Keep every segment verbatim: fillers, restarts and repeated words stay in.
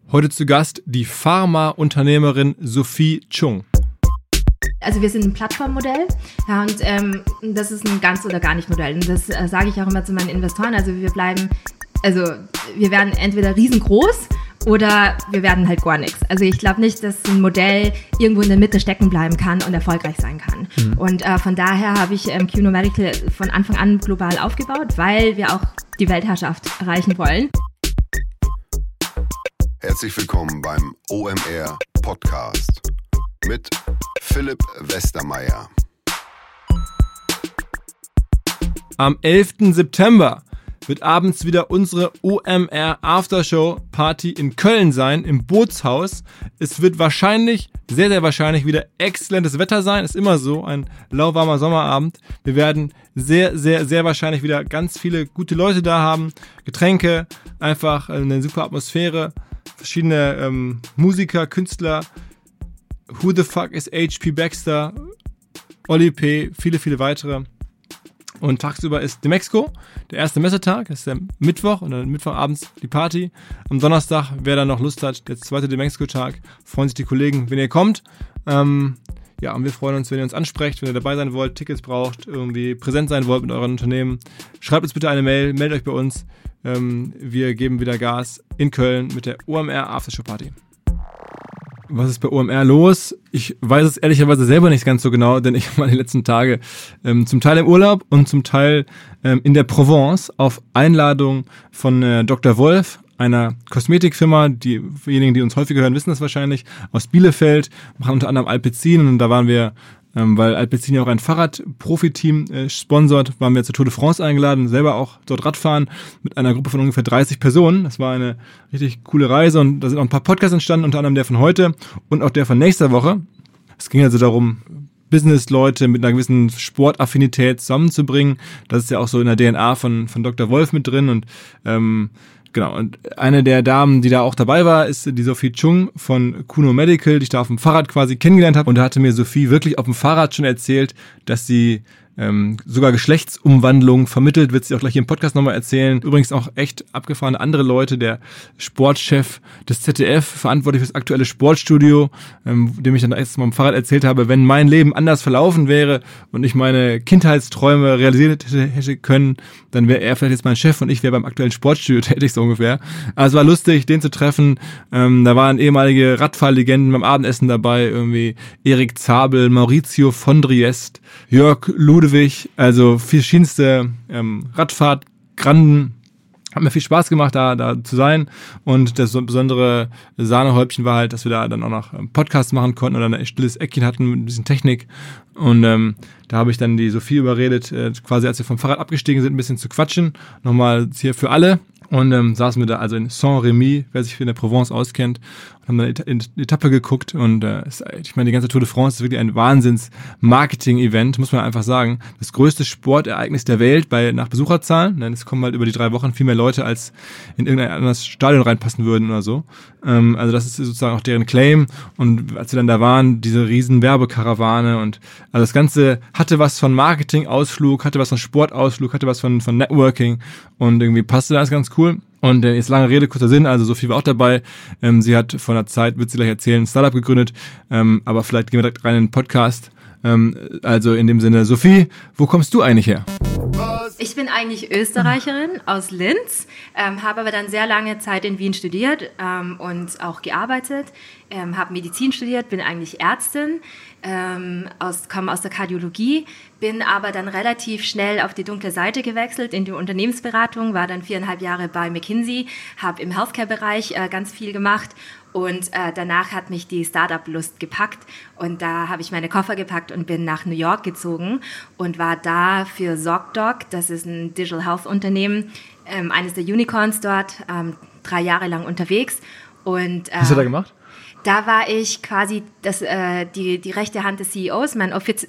Heute zu Gast die Pharma-Unternehmerin Sophie Chung. Also wir sind ein Plattformmodell, ja, und ähm, das ist ein ganz oder gar nicht Modell. Und das äh, sage ich auch immer zu meinen Investoren. Also wir bleiben, also wir werden entweder riesengroß oder wir werden halt gar nichts. Also ich glaube nicht, dass ein Modell irgendwo in der Mitte stecken bleiben kann und erfolgreich sein kann. Mhm. Und äh, von daher habe ich ähm, Q N O Medical von Anfang an global aufgebaut, weil wir auch die Weltherrschaft erreichen wollen. Herzlich willkommen beim O M R Podcast mit Philipp Westermeier. Am elften September wird abends wieder unsere O M R Aftershow Party in Köln sein, im Bootshaus. Es wird wahrscheinlich, sehr, sehr wahrscheinlich wieder exzellentes Wetter sein. Ist immer so, ein lauwarmer Sommerabend. Wir werden sehr, sehr, sehr wahrscheinlich wieder ganz viele gute Leute da haben. Getränke, einfach eine super Atmosphäre. Verschiedene ähm, Musiker, Künstler. Who the fuck is H P Baxter? Oli P., viele, viele weitere. Und tagsüber ist Demexco, der erste Messetag, das ist der Mittwoch und dann Mittwochabends die Party. Am Donnerstag, wer da noch Lust hat, der zweite Demexco-Tag, freuen sich die Kollegen, wenn ihr kommt. Ähm, ja, und wir freuen uns, wenn ihr uns ansprecht, wenn ihr dabei sein wollt, Tickets braucht, irgendwie präsent sein wollt mit euren Unternehmen. Schreibt uns bitte eine Mail, meldet euch bei uns. Ähm, wir geben wieder Gas in Köln mit der O M R Aftershow Party. Was ist bei O M R los? Ich weiß es ehrlicherweise selber nicht ganz so genau, denn ich war die letzten Tage ähm, zum Teil im Urlaub und zum Teil ähm, in der Provence auf Einladung von äh, Doktor Wolf, einer Kosmetikfirma, die diejenigen, die uns häufiger hören, wissen das wahrscheinlich, aus Bielefeld, machen unter anderem Alpecin und da waren wir, ähm, weil Alpecin ja auch ein Fahrrad-Profi-Team äh, sponsort, waren wir zur Tour de France eingeladen, selber auch dort Radfahren mit einer Gruppe von ungefähr dreißig Personen. Das war eine richtig coole Reise und da sind auch ein paar Podcasts entstanden, unter anderem der von heute und auch der von nächster Woche. Es ging also darum, Business-Leute mit einer gewissen Sportaffinität zusammenzubringen. Das ist ja auch so in der D N A von, von Doktor Wolf mit drin und ähm, genau, und eine der Damen, die da auch dabei war, ist die Sophie Chung von Q N O Medical, die ich da auf dem Fahrrad quasi kennengelernt habe. Und da hatte mir Sophie wirklich auf dem Fahrrad schon erzählt, dass sie ähm, sogar Geschlechtsumwandlung vermittelt, wird sie auch gleich hier im Podcast nochmal erzählen. Übrigens auch echt abgefahrene andere Leute, der Sportchef des Z D F, verantwortlich für das aktuelle Sportstudio, ähm, dem ich dann erst mal am Fahrrad erzählt habe, wenn mein Leben anders verlaufen wäre und ich meine Kindheitsträume realisiert hätte können, dann wäre er vielleicht jetzt mein Chef und ich wäre beim aktuellen Sportstudio tätig, so ungefähr. Also war lustig, den zu treffen. Ähm, da waren ehemalige Radfahrlegenden beim Abendessen dabei, irgendwie Erik Zabel, Maurizio von Triest, Jörg Ludewig, also verschiedenste ähm, Radfahrtgranden. Hat mir viel Spaß gemacht, da, da zu sein. Und das besondere Sahnehäubchen war halt, dass wir da dann auch noch einen Podcast machen konnten oder ein stilles Eckchen hatten mit ein bisschen Technik. Und ähm, da habe ich dann die Sophie überredet, äh, quasi als wir vom Fahrrad abgestiegen sind, ein bisschen zu quatschen. Nochmal hier für alle. Und ähm, saßen wir da also in Saint-Rémy, wer sich in der Provence auskennt, und haben dann in die Etappe geguckt und äh, ist, ich meine, die ganze Tour de France ist wirklich ein Wahnsinns-Marketing-Event, muss man einfach sagen. Das größte Sportereignis der Welt bei nach Besucherzahlen. Es kommen halt über die drei Wochen viel mehr Leute, als in irgendein anderes Stadion reinpassen würden oder so. Ähm, also das ist sozusagen auch deren Claim. Und als wir dann da waren, diese riesen Werbekarawane und also das Ganze hatte was von Marketing-Ausflug, hatte was von Sportausflug, hatte was von, von Networking und irgendwie passte das ganz cool. Und äh, jetzt lange Rede, kurzer Sinn, also Sophie war auch dabei. Ähm, sie hat vor einer Zeit, wird sie gleich erzählen, ein Startup gegründet, ähm, aber vielleicht gehen wir direkt rein in den Podcast. Ähm, also in dem Sinne, Sophie, wo kommst du eigentlich her? Ich bin eigentlich Österreicherin aus Linz, ähm, habe aber dann sehr lange Zeit in Wien studiert ähm, und auch gearbeitet, ähm, habe Medizin studiert, bin eigentlich Ärztin, ähm, aus, komme aus der Kardiologie, bin aber dann relativ schnell auf die dunkle Seite gewechselt in die Unternehmensberatung, war dann viereinhalb Jahre bei McKinsey, habe im Healthcare-Bereich äh, ganz viel gemacht. Und äh, danach hat mich die Startup-Lust gepackt und da habe ich meine Koffer gepackt und bin nach New York gezogen und war da für ZocDoc, das ist ein Digital Health Unternehmen, ähm, eines der Unicorns dort, ähm, drei Jahre lang unterwegs. Und, äh, Was hast du da gemacht? Da war ich quasi das, äh, die, die rechte Hand des C E Os, mein Offiz-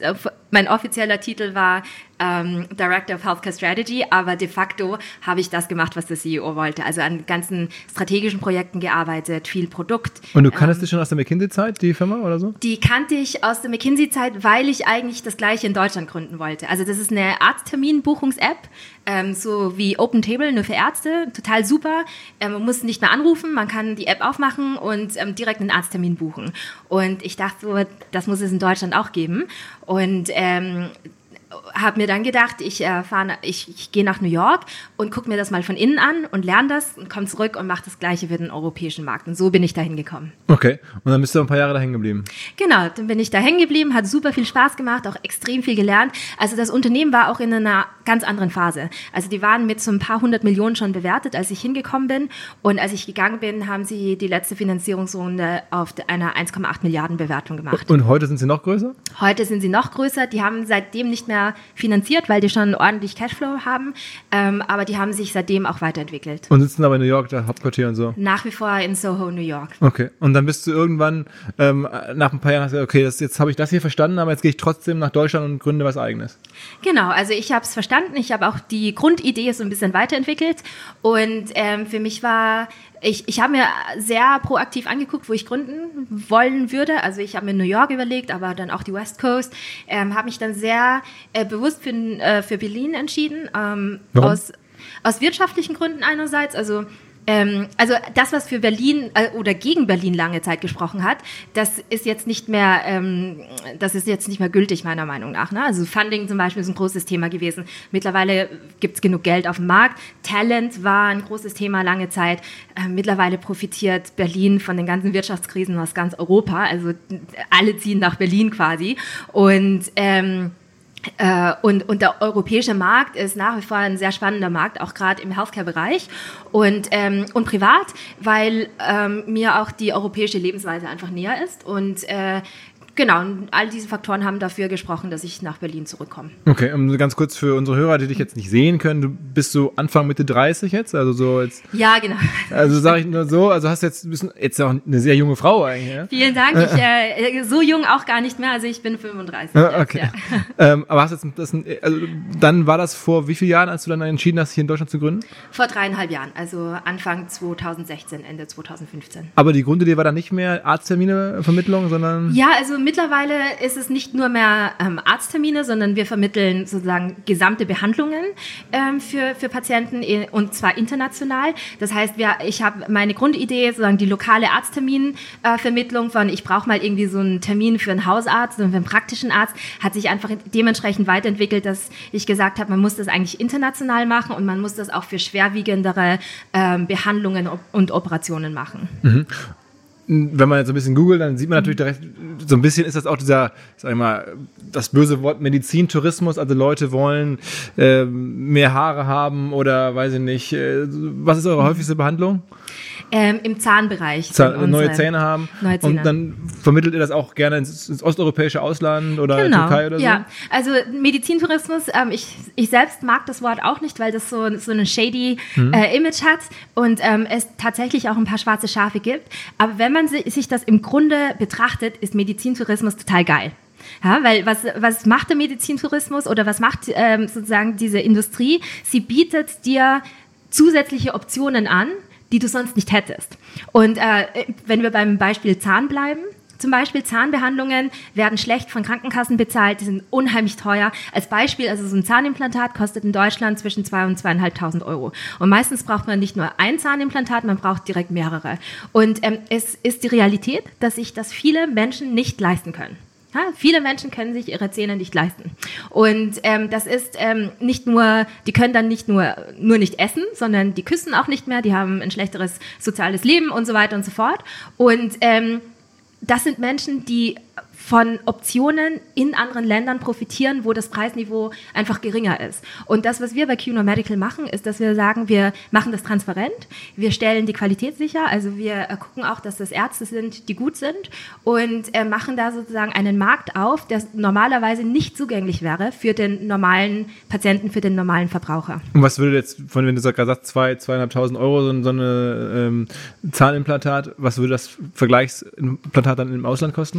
mein offizieller Titel war ähm, Director of Healthcare Strategy, aber de facto habe ich das gemacht, was der C E O wollte. Also an ganzen strategischen Projekten gearbeitet, viel Produkt. Und du kanntest ähm, dich schon aus der McKinsey-Zeit, die Firma oder so? Die kannte ich aus der McKinsey-Zeit, weil ich eigentlich das Gleiche in Deutschland gründen wollte. Also das ist eine Arztterminbuchungs-App, ähm, so wie Open Table, nur für Ärzte. Total super. Ähm, man muss nicht mehr anrufen, man kann die App aufmachen und ähm, direkt einen Arzttermin buchen. Und ich dachte so, das muss es in Deutschland auch geben. Und ähm, habe mir dann gedacht, ich, äh, fahr, ich, ich gehe nach New York und gucke mir das mal von innen an und lerne das und komme zurück und mache das Gleiche für den europäischen Markt. Und so bin ich da hingekommen. Okay, und dann bist du ein paar Jahre da hängen geblieben? Genau, dann bin ich da hängen geblieben, hat super viel Spaß gemacht, auch extrem viel gelernt. Also das Unternehmen war auch in einer ganz anderen Phase. Also die waren mit so ein paar hundert Millionen schon bewertet, als ich hingekommen bin. Und als ich gegangen bin, haben sie die letzte Finanzierungsrunde auf einer eins Komma acht Milliarden Bewertung gemacht. Und heute sind sie noch größer? Heute sind sie noch größer. Die haben seitdem nicht mehr finanziert, weil die schon ordentlich Cashflow haben, ähm, aber die haben sich seitdem auch weiterentwickelt. Und sitzen aber in New York, da Hauptquartier und so? Nach wie vor in Soho, New York. Okay, und dann bist du irgendwann, ähm, nach ein paar Jahren, hast du gesagt, okay, das, jetzt habe ich das hier verstanden, aber jetzt gehe ich trotzdem nach Deutschland und gründe was Eigenes. Genau, also ich habe es verstanden, ich habe auch die Grundidee so ein bisschen weiterentwickelt und ähm, für mich war Ich, ich habe mir sehr proaktiv angeguckt, wo ich gründen wollen würde. Also ich habe mir New York überlegt, aber dann auch die West Coast. Ähm, habe mich dann sehr äh, bewusst für, äh, für Berlin entschieden. Ähm, Warum? Aus, aus wirtschaftlichen Gründen einerseits. Also Ähm, also das, was für Berlin äh, oder gegen Berlin lange Zeit gesprochen hat, das ist jetzt nicht mehr, ähm, das ist jetzt nicht mehr gültig meiner Meinung nach. Ne? Also Funding zum Beispiel ist ein großes Thema gewesen. Mittlerweile gibt es genug Geld auf dem Markt. Talent war ein großes Thema lange Zeit. Äh, mittlerweile profitiert Berlin von den ganzen Wirtschaftskrisen aus ganz Europa. Also alle ziehen nach Berlin quasi. Und ähm, Äh, und, und der europäische Markt ist nach wie vor ein sehr spannender Markt, auch gerade im Healthcare-Bereich und, ähm, und privat, weil ähm, mir auch die europäische Lebensweise einfach näher ist und äh, genau, und all diese Faktoren haben dafür gesprochen, dass ich nach Berlin zurückkomme. Okay, um ganz kurz für unsere Hörer, die dich jetzt nicht sehen können, du bist so Anfang Mitte dreißig jetzt, also so jetzt. Ja, genau. Also sage ich nur so, also hast jetzt bist jetzt auch eine sehr junge Frau eigentlich. Ja? Vielen Dank. Ich äh, so jung auch gar nicht mehr, also ich bin fünfunddreißig. Ah, okay. Jetzt, ja. ähm, aber hast jetzt das, also dann war das vor wie vielen Jahren, als du dann entschieden hast, hier in Deutschland zu gründen? Vor dreieinhalb Jahren, also Anfang zweitausendsechzehn, Ende zweitausendfünfzehn. Aber die Grundidee war dann nicht mehr Arztterminevermittlung, sondern? Ja, also mittlerweile ist es nicht nur mehr ähm, Arzttermine, sondern wir vermitteln sozusagen gesamte Behandlungen ähm, für, für Patienten und zwar international. Das heißt, wir, ich habe meine Grundidee, sozusagen die lokale Arztterminvermittlung äh, von ich brauche mal irgendwie so einen Termin für einen Hausarzt und für einen praktischen Arzt, hat sich einfach dementsprechend weiterentwickelt, dass ich gesagt habe, man muss das eigentlich international machen und man muss das auch für schwerwiegendere ähm, Behandlungen und Operationen machen. Mhm. Wenn man jetzt so ein bisschen googelt, dann sieht man natürlich direkt, so ein bisschen ist das auch dieser, sag ich mal, das böse Wort Medizintourismus, also Leute wollen äh, mehr Haare haben oder weiß ich nicht, äh, was ist eure häufigste Behandlung? Ähm, Im Zahnbereich. Zahn, neue Zähne haben. Neue Zähne. Und dann vermittelt ihr das auch gerne ins, ins osteuropäische Ausland oder genau. Türkei oder so? Ja, also Medizintourismus, ähm, ich, ich selbst mag das Wort auch nicht, weil das so, so ein shady mhm. äh, Image hat und ähm, es tatsächlich auch ein paar schwarze Schafe gibt. Aber wenn man sich das im Grunde betrachtet, ist Medizintourismus total geil. Ja, weil was, was macht der Medizintourismus oder was macht ähm, sozusagen diese Industrie? Sie bietet dir zusätzliche Optionen an, die du sonst nicht hättest. Und äh, wenn wir beim Beispiel Zahn bleiben, zum Beispiel Zahnbehandlungen werden schlecht von Krankenkassen bezahlt, die sind unheimlich teuer. Als Beispiel, also so ein Zahnimplantat kostet in Deutschland zwischen zweitausend und zweitausendfünfhundert Euro. Und meistens braucht man nicht nur ein Zahnimplantat, man braucht direkt mehrere. Und ähm, es ist die Realität, dass sich das viele Menschen nicht leisten können. Ja, viele Menschen können sich ihre Zähne nicht leisten. Und ähm, das ist ähm, nicht nur, die können dann nicht nur, nur nicht essen, sondern die küssen auch nicht mehr, die haben ein schlechteres soziales Leben und so weiter und so fort. Und ähm, das sind Menschen, die von Optionen in anderen Ländern profitieren, wo das Preisniveau einfach geringer ist. Und das, was wir bei Q N O Medical machen, ist, dass wir sagen, wir machen das transparent, wir stellen die Qualität sicher, also wir gucken auch, dass das Ärzte sind, die gut sind und äh, machen da sozusagen einen Markt auf, der normalerweise nicht zugänglich wäre für den normalen Patienten, für den normalen Verbraucher. Und was würde jetzt, von wenn du gerade sagst, zwei, zweieinhalbtausend Euro so, so eine ähm, Zahnimplantat, was würde das Vergleichsimplantat dann im Ausland kosten?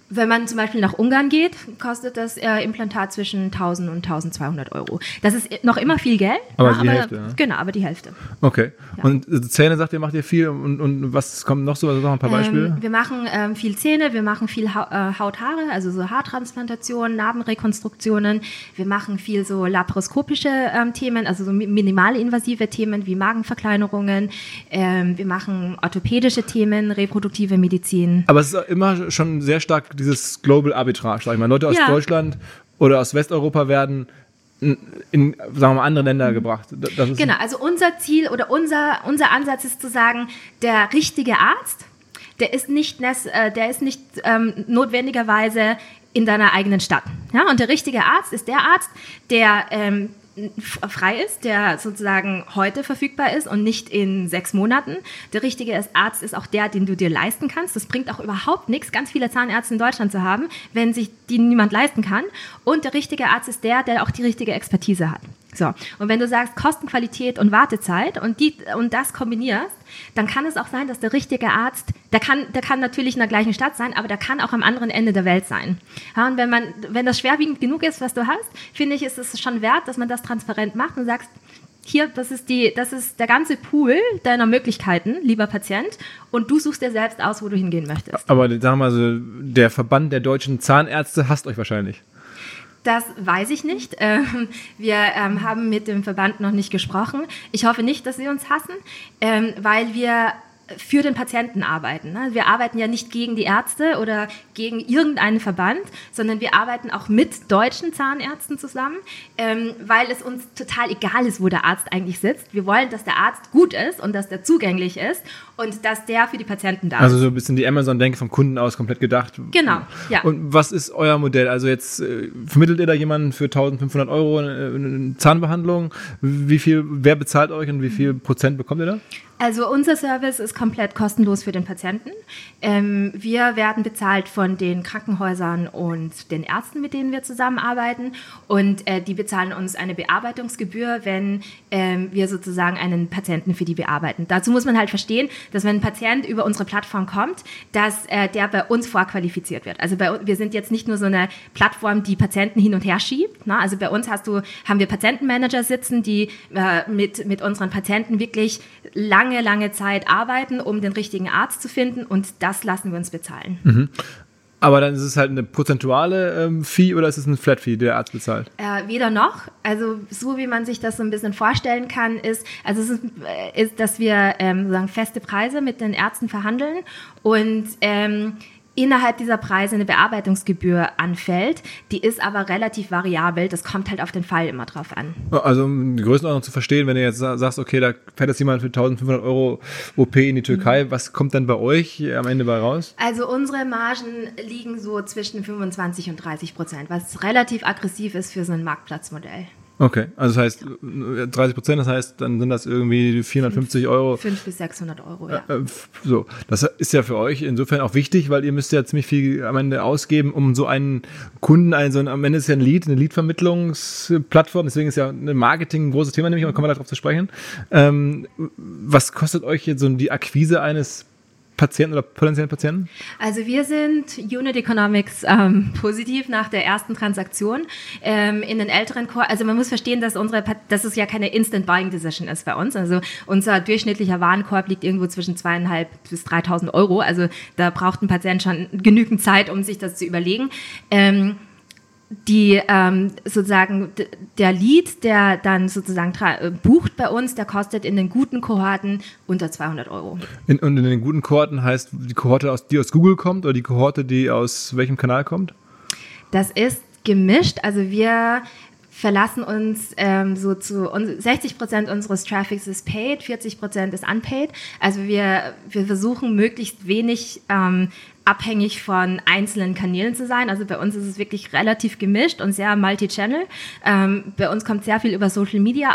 Wenn man zum Beispiel nach Ungarn geht, kostet das äh, Implantat zwischen tausend und tausendzweihundert Euro. Das ist noch immer viel Geld. Aber ja, die aber, Hälfte. Ja. Genau, aber die Hälfte. Okay. Ja. Und Zähne, sagt ihr, macht ihr viel und, und was kommt noch so? Also noch ein paar Beispiele? Ähm, wir machen ähm, viel Zähne, wir machen viel ha- äh, Haut-Haare, also so Haartransplantationen, Narbenrekonstruktionen. Wir machen viel so laparoskopische ähm, Themen, also so minimalinvasive Themen wie Magenverkleinerungen. Ähm, wir machen orthopädische Themen, reproduktive Medizin. Aber es ist immer schon sehr stark dieses Global Arbitrage, sag ich mal. Leute aus Ja. Deutschland oder aus Westeuropa werden in, in sagen wir mal, andere Länder gebracht. Das ist Genau, also unser Ziel oder unser, unser Ansatz ist zu sagen, der richtige Arzt, der ist nicht, äh, der ist nicht ähm, notwendigerweise in deiner eigenen Stadt. Ja? Und der richtige Arzt ist der Arzt, der ähm, frei ist, der sozusagen heute verfügbar ist und nicht in sechs Monaten. Der richtige Arzt ist auch der, den du dir leisten kannst. Das bringt auch überhaupt nichts, ganz viele Zahnärzte in Deutschland zu haben, wenn sich die niemand leisten kann. Und der richtige Arzt ist der, der auch die richtige Expertise hat. So. Und wenn du sagst Kosten, Qualität und Wartezeit und, die, und das kombinierst, dann kann es auch sein, dass der richtige Arzt, der kann, der kann natürlich in der gleichen Stadt sein, aber der kann auch am anderen Ende der Welt sein. Ja, und wenn man, wenn das schwerwiegend genug ist, was du hast, finde ich, ist es schon wert, dass man das transparent macht und sagst, hier, das ist die, das ist der ganze Pool deiner Möglichkeiten, lieber Patient, und du suchst dir selbst aus, wo du hingehen möchtest. Aber sagen wir mal so, der Verband der deutschen Zahnärzte hasst euch wahrscheinlich. Das weiß ich nicht. Ähm, wir ähm, haben mit dem Verband noch nicht gesprochen. Ich hoffe nicht, dass sie uns hassen, ähm, weil wir für den Patienten arbeiten. Ne? Wir arbeiten ja nicht gegen die Ärzte oder gegen irgendeinen Verband, sondern wir arbeiten auch mit deutschen Zahnärzten zusammen, ähm, weil es uns total egal ist, wo der Arzt eigentlich sitzt. Wir wollen, dass der Arzt gut ist und dass der zugänglich ist und dass der für die Patienten da ist. Also so ein bisschen die Amazon-Denke vom Kunden aus komplett gedacht. Genau, ja. Und was ist euer Modell? Also jetzt äh, vermittelt ihr da jemanden für eintausendfünfhundert Euro eine, eine Zahnbehandlung? Wie viel, wer bezahlt euch und wie viel Prozent bekommt ihr da? Also unser Service ist komplett kostenlos für den Patienten. Ähm, wir werden bezahlt von den Krankenhäusern und den Ärzten, mit denen wir zusammenarbeiten. Und äh, die bezahlen uns eine Bearbeitungsgebühr, wenn ähm, wir sozusagen einen Patienten für die bearbeiten. Dazu muss man halt verstehen, dass wenn ein Patient über unsere Plattform kommt, dass äh, der bei uns vorqualifiziert wird. Also bei, wir sind jetzt nicht nur so eine Plattform, die Patienten hin und her schiebt. Ne? Also bei uns hast du, haben wir Patientenmanager sitzen, die äh, mit, mit unseren Patienten wirklich lange lange, lange Zeit arbeiten, um den richtigen Arzt zu finden, und das lassen wir uns bezahlen. Mhm. Aber dann ist es halt eine prozentuale ähm, Fee oder ist es ein Flat Fee, der der Arzt bezahlt? Äh, weder noch. Also so wie man sich das so ein bisschen vorstellen kann, ist, also es ist, äh, ist dass wir ähm, sozusagen feste Preise mit den Ärzten verhandeln und ähm, innerhalb dieser Preise eine Bearbeitungsgebühr anfällt. Die ist aber relativ variabel. Das kommt halt auf den Fall immer drauf an. Also um die Größenordnung zu verstehen, wenn du jetzt sagst, okay, da fährt jetzt jemand für eintausendfünfhundert Euro O P in die Türkei, mhm. was kommt dann bei euch am Ende bei raus? Also unsere Margen liegen so zwischen fünfundzwanzig und dreißig Prozent, was relativ aggressiv ist für so ein Marktplatzmodell. Okay, also das heißt dreißig Prozent, das heißt, dann sind das irgendwie vierhundertfünfzig Euro. fünfhundert bis sechshundert Euro, ja. Äh, so, das ist ja für euch insofern auch wichtig, weil ihr müsst ja ziemlich viel am Ende ausgeben, um so einen Kunden, einen, so ein, am Ende ist ja ein Lead, eine Lead-Vermittlungsplattform, deswegen ist ja ein Marketing ein großes Thema, nämlich, aber kommen wir darauf zu sprechen. Ähm, was kostet euch jetzt so die Akquise eines Patienten oder potenziellen Patienten? Also wir sind Unit Economics ähm, positiv nach der ersten Transaktion. Ähm, in den älteren Core, also man muss verstehen, dass unsere, dass es ja keine Instant Buying Decision ist bei uns. Also unser durchschnittlicher Warenkorb liegt irgendwo zwischen zweieinhalb bis dreitausend Euro. Also da braucht ein Patient schon genügend Zeit, um sich das zu überlegen. Ähm, die ähm, sozusagen d- der Lead, der dann sozusagen tra- äh, bucht bei uns, der kostet in den guten Kohorten unter zweihundert Euro. In, und in den guten Kohorten heißt die Kohorte, aus, die aus Google kommt oder die Kohorte, die aus welchem Kanal kommt? Das ist gemischt. Also wir verlassen uns ähm, so zu sechzig Prozent unseres Traffics ist paid, vierzig Prozent ist unpaid. Also wir, wir versuchen möglichst wenig ähm, abhängig von einzelnen Kanälen zu sein. Also bei uns ist es wirklich relativ gemischt und sehr multi-channel. Ähm, bei uns kommt sehr viel über Social Media, aber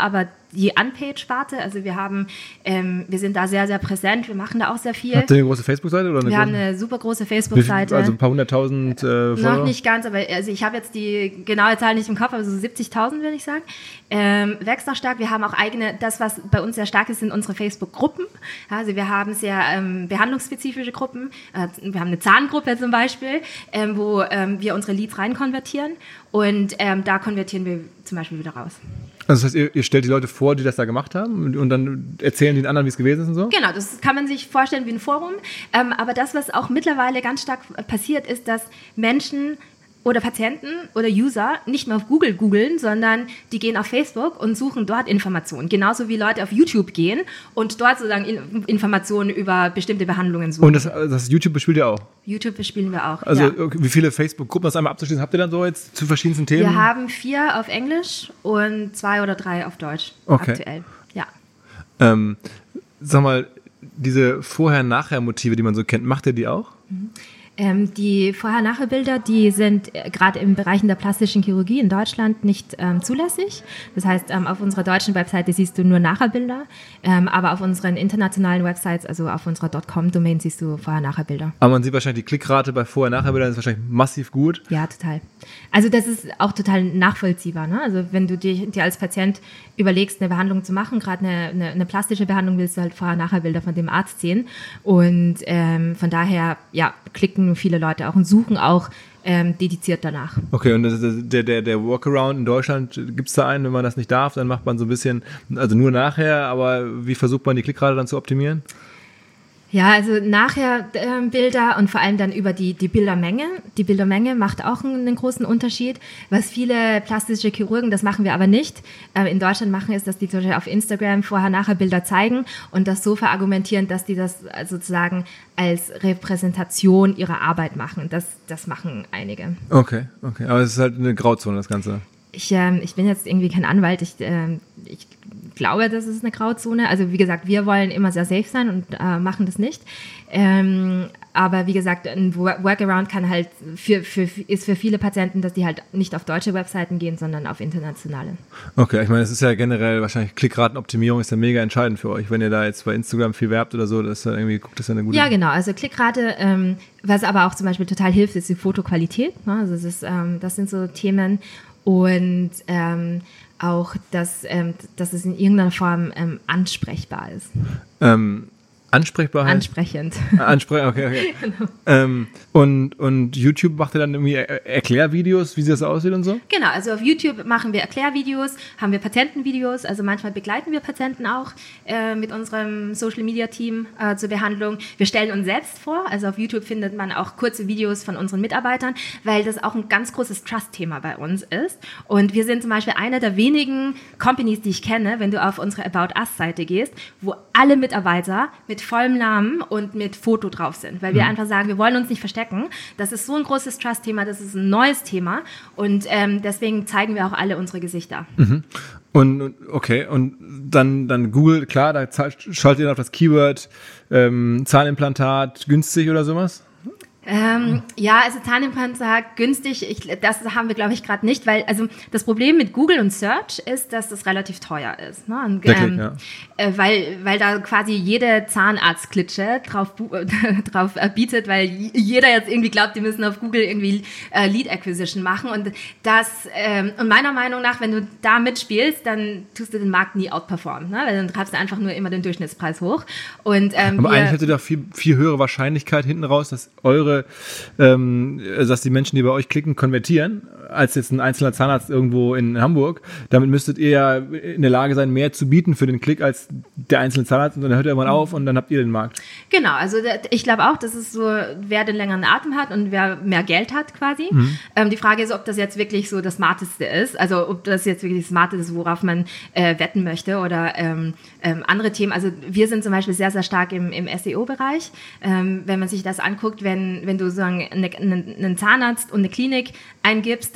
die Unpaid-Sparte. Also wir haben, ähm, wir sind da sehr, sehr präsent. Wir machen da auch sehr viel. Habt ihr eine große Facebook-Seite? Oder eine wir große? haben eine super große Facebook-Seite. Also ein paar hunderttausend äh, Follower? Noch nicht ganz, aber also ich habe jetzt die genaue Zahl nicht im Kopf, aber so siebzigtausend würde ich sagen. Ähm, wächst auch stark. Wir haben auch eigene, das was bei uns sehr stark ist, sind unsere Facebook-Gruppen. Also wir haben sehr ähm, behandlungsspezifische Gruppen. Äh, wir haben eine Zahngruppe zum Beispiel, ähm, wo ähm, wir unsere Leads rein konvertieren und ähm, da konvertieren wir zum Beispiel wieder raus. Also das heißt, ihr, ihr stellt die Leute vor, die das da gemacht haben und, und dann erzählen den anderen, wie es gewesen ist und so? Genau, das kann man sich vorstellen wie ein Forum. Ähm, aber das, was auch mittlerweile ganz stark passiert, ist, dass Menschen oder Patienten oder User nicht mehr auf Google googeln, sondern die gehen auf Facebook und suchen dort Informationen. Genauso wie Leute auf YouTube gehen und dort sozusagen in, Informationen über bestimmte Behandlungen suchen. Und das, das YouTube bespielt ihr auch? YouTube bespielen wir auch, Also ja. Wie viele Facebook-Gruppen, das einmal abzuschließen, habt ihr dann so jetzt zu verschiedensten Themen? Wir haben vier auf Englisch und zwei oder drei auf Deutsch okay. aktuell. Ja. Ähm, sag mal, diese Vorher-Nachher-Motive, die man so kennt, macht ihr die auch? Mhm. Ähm, die Vorher-Nachher-Bilder, die sind äh, gerade im Bereich der plastischen Chirurgie in Deutschland nicht ähm, zulässig. Das heißt, ähm, auf unserer deutschen Webseite siehst du nur Nachher-Bilder, ähm, aber auf unseren internationalen Websites, also auf unserer .com-Domain, siehst du Vorher-Nachher-Bilder. Aber man sieht wahrscheinlich, die Klickrate bei Vorher-Nachher-Bildern ist wahrscheinlich massiv gut. Ja, total. Also das ist auch total nachvollziehbar. Ne? Also wenn du dir, dir als Patient überlegst, eine Behandlung zu machen, gerade eine, eine, eine plastische Behandlung, willst du halt Vorher-Nachher-Bilder von dem Arzt sehen. Und ähm, von daher, ja, klicken viele Leute auch und suchen auch ähm, dediziert danach. Okay, und das, der, der, der Workaround in Deutschland, gibt es da einen, wenn man das nicht darf, dann macht man so ein bisschen, also nur nachher, aber wie versucht man die Klickrate dann zu optimieren? Ja, also nachher äh, Bilder und vor allem dann über die, die Bildermenge. Die Bildermenge macht auch einen, einen großen Unterschied. Was viele plastische Chirurgen, das machen wir aber nicht, äh, in Deutschland machen, ist, dass die zum Beispiel auf Instagram vorher-nachher Bilder zeigen und das so verargumentieren, dass die das sozusagen als Repräsentation ihrer Arbeit machen. Das, das machen einige. Okay, okay. Aber es ist halt eine Grauzone, das Ganze. Ich, ähm, ich bin jetzt irgendwie kein Anwalt. Ich, ähm, ich glaube, das ist eine Grauzone. Also wie gesagt, wir wollen immer sehr safe sein und äh, machen das nicht. Ähm, aber wie gesagt, ein Workaround kann halt für, für, ist für viele Patienten, dass die halt nicht auf deutsche Webseiten gehen, sondern auf internationale. Okay, ich meine, es ist ja generell wahrscheinlich Klickratenoptimierung ist ja mega entscheidend für euch. Wenn ihr da jetzt bei Instagram viel werbt oder so, das ist ja irgendwie, guckt das ja eine gute... Ja, genau. Also Klickrate, ähm, was aber auch zum Beispiel total hilft, ist die Fotoqualität. Ne? Also das, ist, ähm, das sind so Themen und ähm, auch, dass, ähm, dass es in irgendeiner Form ähm, ansprechbar ist. Ähm, Ansprechbarheit? Ansprechend. Ansprechend, okay, okay. Genau. Ähm, und, und YouTube macht ihr dann irgendwie er- Erklärvideos, wie das aussieht und so? Genau, also auf YouTube machen wir Erklärvideos, haben wir Patientenvideos, also manchmal begleiten wir Patienten auch äh, mit unserem Social-Media-Team äh, zur Behandlung. Wir stellen uns selbst vor, also auf YouTube findet man auch kurze Videos von unseren Mitarbeitern, weil das auch ein ganz großes Trust-Thema bei uns ist. Und wir sind zum Beispiel einer der wenigen Companies, die ich kenne, wenn du auf unsere About Us-Seite gehst, wo alle Mitarbeiter mit vollem Namen und mit Foto drauf sind, weil wir mhm. einfach sagen, wir wollen uns nicht verstecken. Das ist so ein großes Trust-Thema, das ist ein neues Thema und ähm, deswegen zeigen wir auch alle unsere Gesichter. Mhm. Und okay, und dann, dann Google, klar, da schaltet ihr auf das Keyword ähm, Zahnimplantat günstig oder sowas? Ähm, ja, also Zahnimplantat günstig, ich, das haben wir, glaube ich, gerade nicht, weil also das Problem mit Google und Search ist, dass das relativ teuer ist. Ne? Und, Wirklich, ähm, ja. äh, weil, weil da quasi jede Zahnarztklitsche drauf, drauf äh, bietet, weil jeder jetzt irgendwie glaubt, die müssen auf Google irgendwie äh, Lead Acquisition machen und das, ähm, und meiner Meinung nach, wenn du da mitspielst, dann tust du den Markt nie outperformen, ne? Weil dann treibst du einfach nur immer den Durchschnittspreis hoch. Und, ähm, Aber wir, eigentlich hätte doch viel, viel höhere Wahrscheinlichkeit hinten raus, dass eure Ähm, dass die Menschen, die bei euch klicken, konvertieren, als jetzt ein einzelner Zahnarzt irgendwo in Hamburg. Damit müsstet ihr ja in der Lage sein, mehr zu bieten für den Klick als der einzelne Zahnarzt und dann hört er irgendwann auf und dann habt ihr den Markt. Genau, also ich glaube auch, dass es so, wer den längeren Atem hat und wer mehr Geld hat quasi. Mhm. Ähm, die Frage ist, ob das jetzt wirklich so das Smarteste ist, also ob das jetzt wirklich das Smarteste ist, worauf man äh, wetten möchte oder ähm, ähm, andere Themen. Also wir sind zum Beispiel sehr, sehr stark im, im S E O-Bereich. Ähm, wenn man sich das anguckt, wenn wenn du sozusagen eine, eine, einen Zahnarzt und eine Klinik eingibst, dann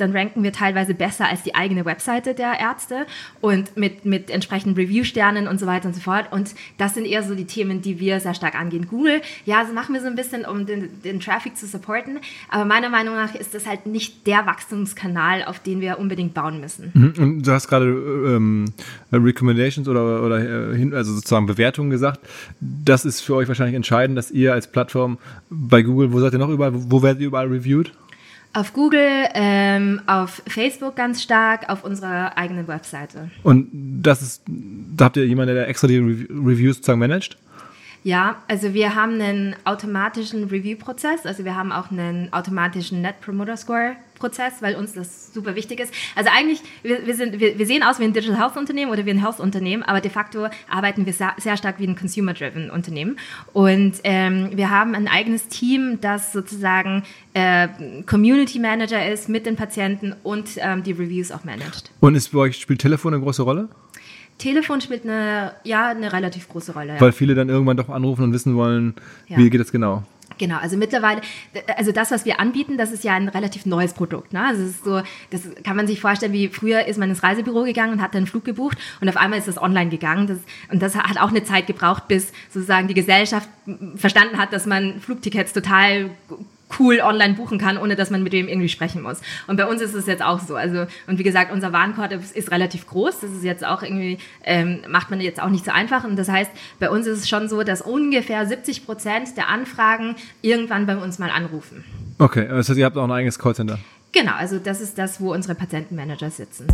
dann ranken wir teilweise besser als die eigene Webseite der Ärzte und mit, mit entsprechenden Review-Sternen und so weiter und so fort. Und das sind eher so die Themen, die wir sehr stark angehen. Google, ja, das machen wir so ein bisschen, um den, den Traffic zu supporten, aber meiner Meinung nach ist das halt nicht der Wachstumskanal, auf den wir unbedingt bauen müssen. Mhm. Und du hast gerade ähm, Recommendations oder, oder also sozusagen Bewertungen gesagt. Das ist für euch wahrscheinlich entscheidend, dass ihr als Plattform bei Google, wo seid ihr noch überall, wo werdet ihr überall reviewed? Auf Google, ähm, auf Facebook ganz stark, auf unserer eigenen Webseite. Und das ist, da habt ihr jemanden, der extra die Re- Reviews sozusagen managt? Ja, also wir haben einen automatischen Review-Prozess, also wir haben auch einen automatischen Net Promoter Score-Prozess, weil uns das super wichtig ist. Also eigentlich, wir, wir, sind, wir, wir sehen aus wie ein Digital Health-Unternehmen oder wie ein Health-Unternehmen, aber de facto arbeiten wir sehr, sehr stark wie ein Consumer-Driven Unternehmen. Und ähm, wir haben ein eigenes Team, das sozusagen äh, Community Manager ist mit den Patienten und ähm, die Reviews auch managt. Und ist bei euch, spielt Telefon eine große Rolle? Telefon spielt eine, ja, eine relativ große Rolle. Ja. Weil viele dann irgendwann doch anrufen und wissen wollen, ja. Wie geht das genau? Genau, also mittlerweile, also das, was wir anbieten, das ist ja ein relativ neues Produkt. Ne? Also es ist so, das kann man sich vorstellen, wie früher ist man ins Reisebüro gegangen und hat einen Flug gebucht und auf einmal ist das online gegangen. Das, und das hat auch eine Zeit gebraucht, bis sozusagen die Gesellschaft verstanden hat, dass man Flugtickets total cool online buchen kann, ohne dass man mit dem irgendwie sprechen muss. Und bei uns ist es jetzt auch so. Also, und wie gesagt, unser Warenkorb ist, ist relativ groß. Das ist jetzt auch irgendwie, ähm, macht man jetzt auch nicht so einfach. Und das heißt, bei uns ist es schon so, dass ungefähr siebzig Prozent der Anfragen irgendwann bei uns mal anrufen. Okay, das heißt, ihr habt auch ein eigenes Callcenter. Genau, also das ist das, wo unsere Patientenmanager sitzen.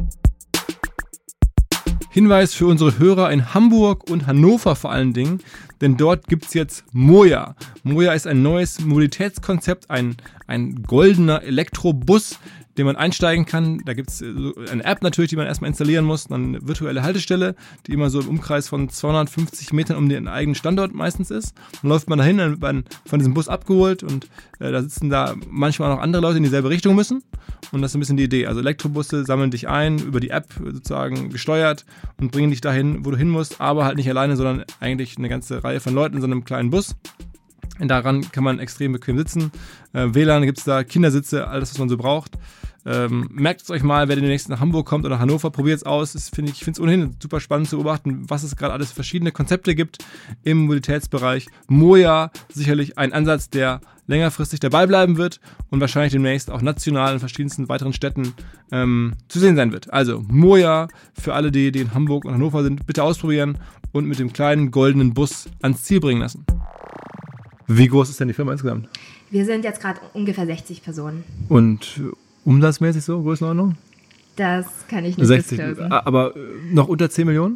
Hinweis für unsere Hörer in Hamburg und Hannover vor allen Dingen, denn dort gibt es jetzt Moja. Moja ist ein neues Mobilitätskonzept, ein, ein goldener Elektrobus, den man einsteigen kann. Da gibt es eine App natürlich, die man erstmal installieren muss, dann eine virtuelle Haltestelle, die immer so im Umkreis von zweihundertfünfzig Metern um den eigenen Standort meistens ist. Dann läuft man dahin, dann wird man von diesem Bus abgeholt und äh, da sitzen da manchmal auch noch andere Leute, die in dieselbe Richtung müssen. Und das ist ein bisschen die Idee. Also Elektrobusse sammeln dich ein, über die App sozusagen gesteuert und bringen dich dahin, wo du hin musst, aber halt nicht alleine, sondern eigentlich eine ganze Reihe von Leuten in so einem kleinen Bus. Und daran kann man extrem bequem sitzen. Äh, W L A N gibt es da, Kindersitze, alles, was man so braucht. Ähm, merkt es euch mal, wer demnächst nach Hamburg kommt oder nach Hannover, probiert es aus. Das find ich ich finde es ohnehin super spannend zu beobachten, was es gerade alles für verschiedene Konzepte gibt im Mobilitätsbereich. Moja, sicherlich ein Ansatz, der längerfristig dabei bleiben wird und wahrscheinlich demnächst auch national in verschiedensten weiteren Städten ähm, zu sehen sein wird. Also Moja, für alle, die, die in Hamburg und Hannover sind, bitte ausprobieren und mit dem kleinen goldenen Bus ans Ziel bringen lassen. Wie groß ist denn die Firma insgesamt? Wir sind jetzt gerade ungefähr sechzig Personen. Und umsatzmäßig so, Größenordnung? Das kann ich nicht sechzig, disclosen. Aber noch unter zehn Millionen?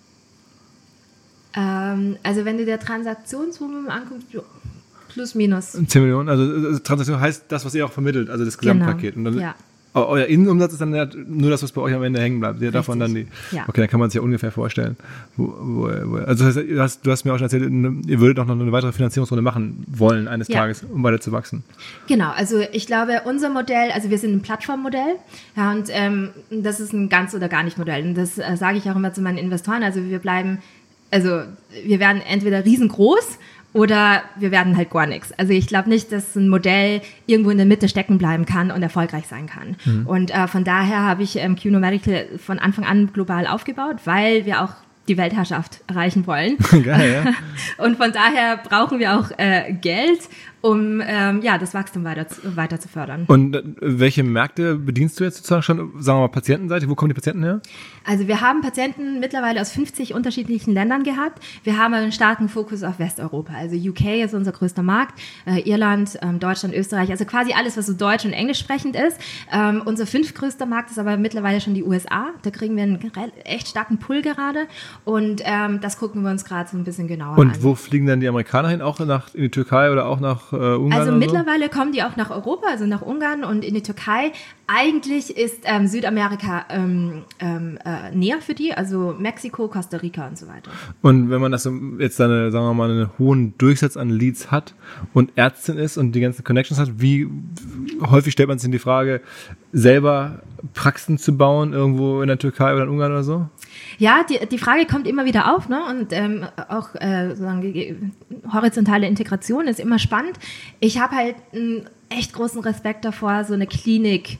Ähm, also wenn du dir Transaktionsvolumen anguckst, plus minus. zehn Millionen, also Transaktion heißt das, was ihr auch vermittelt, also das Gesamtpaket. Genau. Und dann, ja. Euer Innenumsatz ist dann nur das, was bei euch am Ende hängen bleibt. Ihr davon dann die. Ja. Okay, dann kann man sich ja ungefähr vorstellen. Wo, wo, wo, also das heißt, du hast, du hast mir auch schon erzählt, ihr würdet auch noch eine weitere Finanzierungsrunde machen wollen eines ja. Tages, um weiter zu wachsen. Genau, also ich glaube, unser Modell, also wir sind ein Plattformmodell, ja, und ähm, das ist ein ganz oder gar nicht Modell. Und das äh, sage ich auch immer zu meinen Investoren. Also wir bleiben, also wir werden entweder riesengroß oder wir werden halt gar nichts. Also ich glaube nicht, dass ein Modell irgendwo in der Mitte stecken bleiben kann und erfolgreich sein kann. Mhm. Und äh, von daher habe ich ähm, Q N O Medical von Anfang an global aufgebaut, weil wir auch die Weltherrschaft erreichen wollen. Geil, ja. Und von daher brauchen wir auch äh, Geld, um ähm, ja, das Wachstum weiter, weiter zu fördern. Und äh, welche Märkte bedienst du jetzt sozusagen schon, sagen wir mal, Patientenseite? Wo kommen die Patienten her? Also wir haben Patienten mittlerweile aus fünfzig unterschiedlichen Ländern gehabt. Wir haben einen starken Fokus auf Westeuropa. Also U K ist unser größter Markt, äh, Irland, ähm, Deutschland, Österreich, also quasi alles, was so deutsch und englisch sprechend ist. Ähm, unser fünftgrößter Markt ist aber mittlerweile schon die U S A. Da kriegen wir einen echt starken Pull gerade und ähm, das gucken wir uns gerade so ein bisschen genauer und an. Und wo fliegen dann die Amerikaner hin? Auch nach, in die Türkei oder auch nach äh, Ungarn? Also oder mittlerweile so? kommen die auch nach Europa, also nach Ungarn und in die Türkei. Eigentlich ist ähm, Südamerika ähm, ähm, äh, näher für die, also Mexiko, Costa Rica und so weiter. Und wenn man das jetzt eine, sagen wir mal, einen hohen Durchsatz an Leads hat und Ärztin ist und die ganzen Connections hat, wie häufig stellt man sich in die Frage, selber Praxen zu bauen, irgendwo in der Türkei oder in Ungarn oder so? Ja, die, die Frage kommt immer wieder auf, ne? Und ähm, auch äh, sozusagen horizontale Integration ist immer spannend. Ich habe halt einen echt großen Respekt davor, so eine Klinik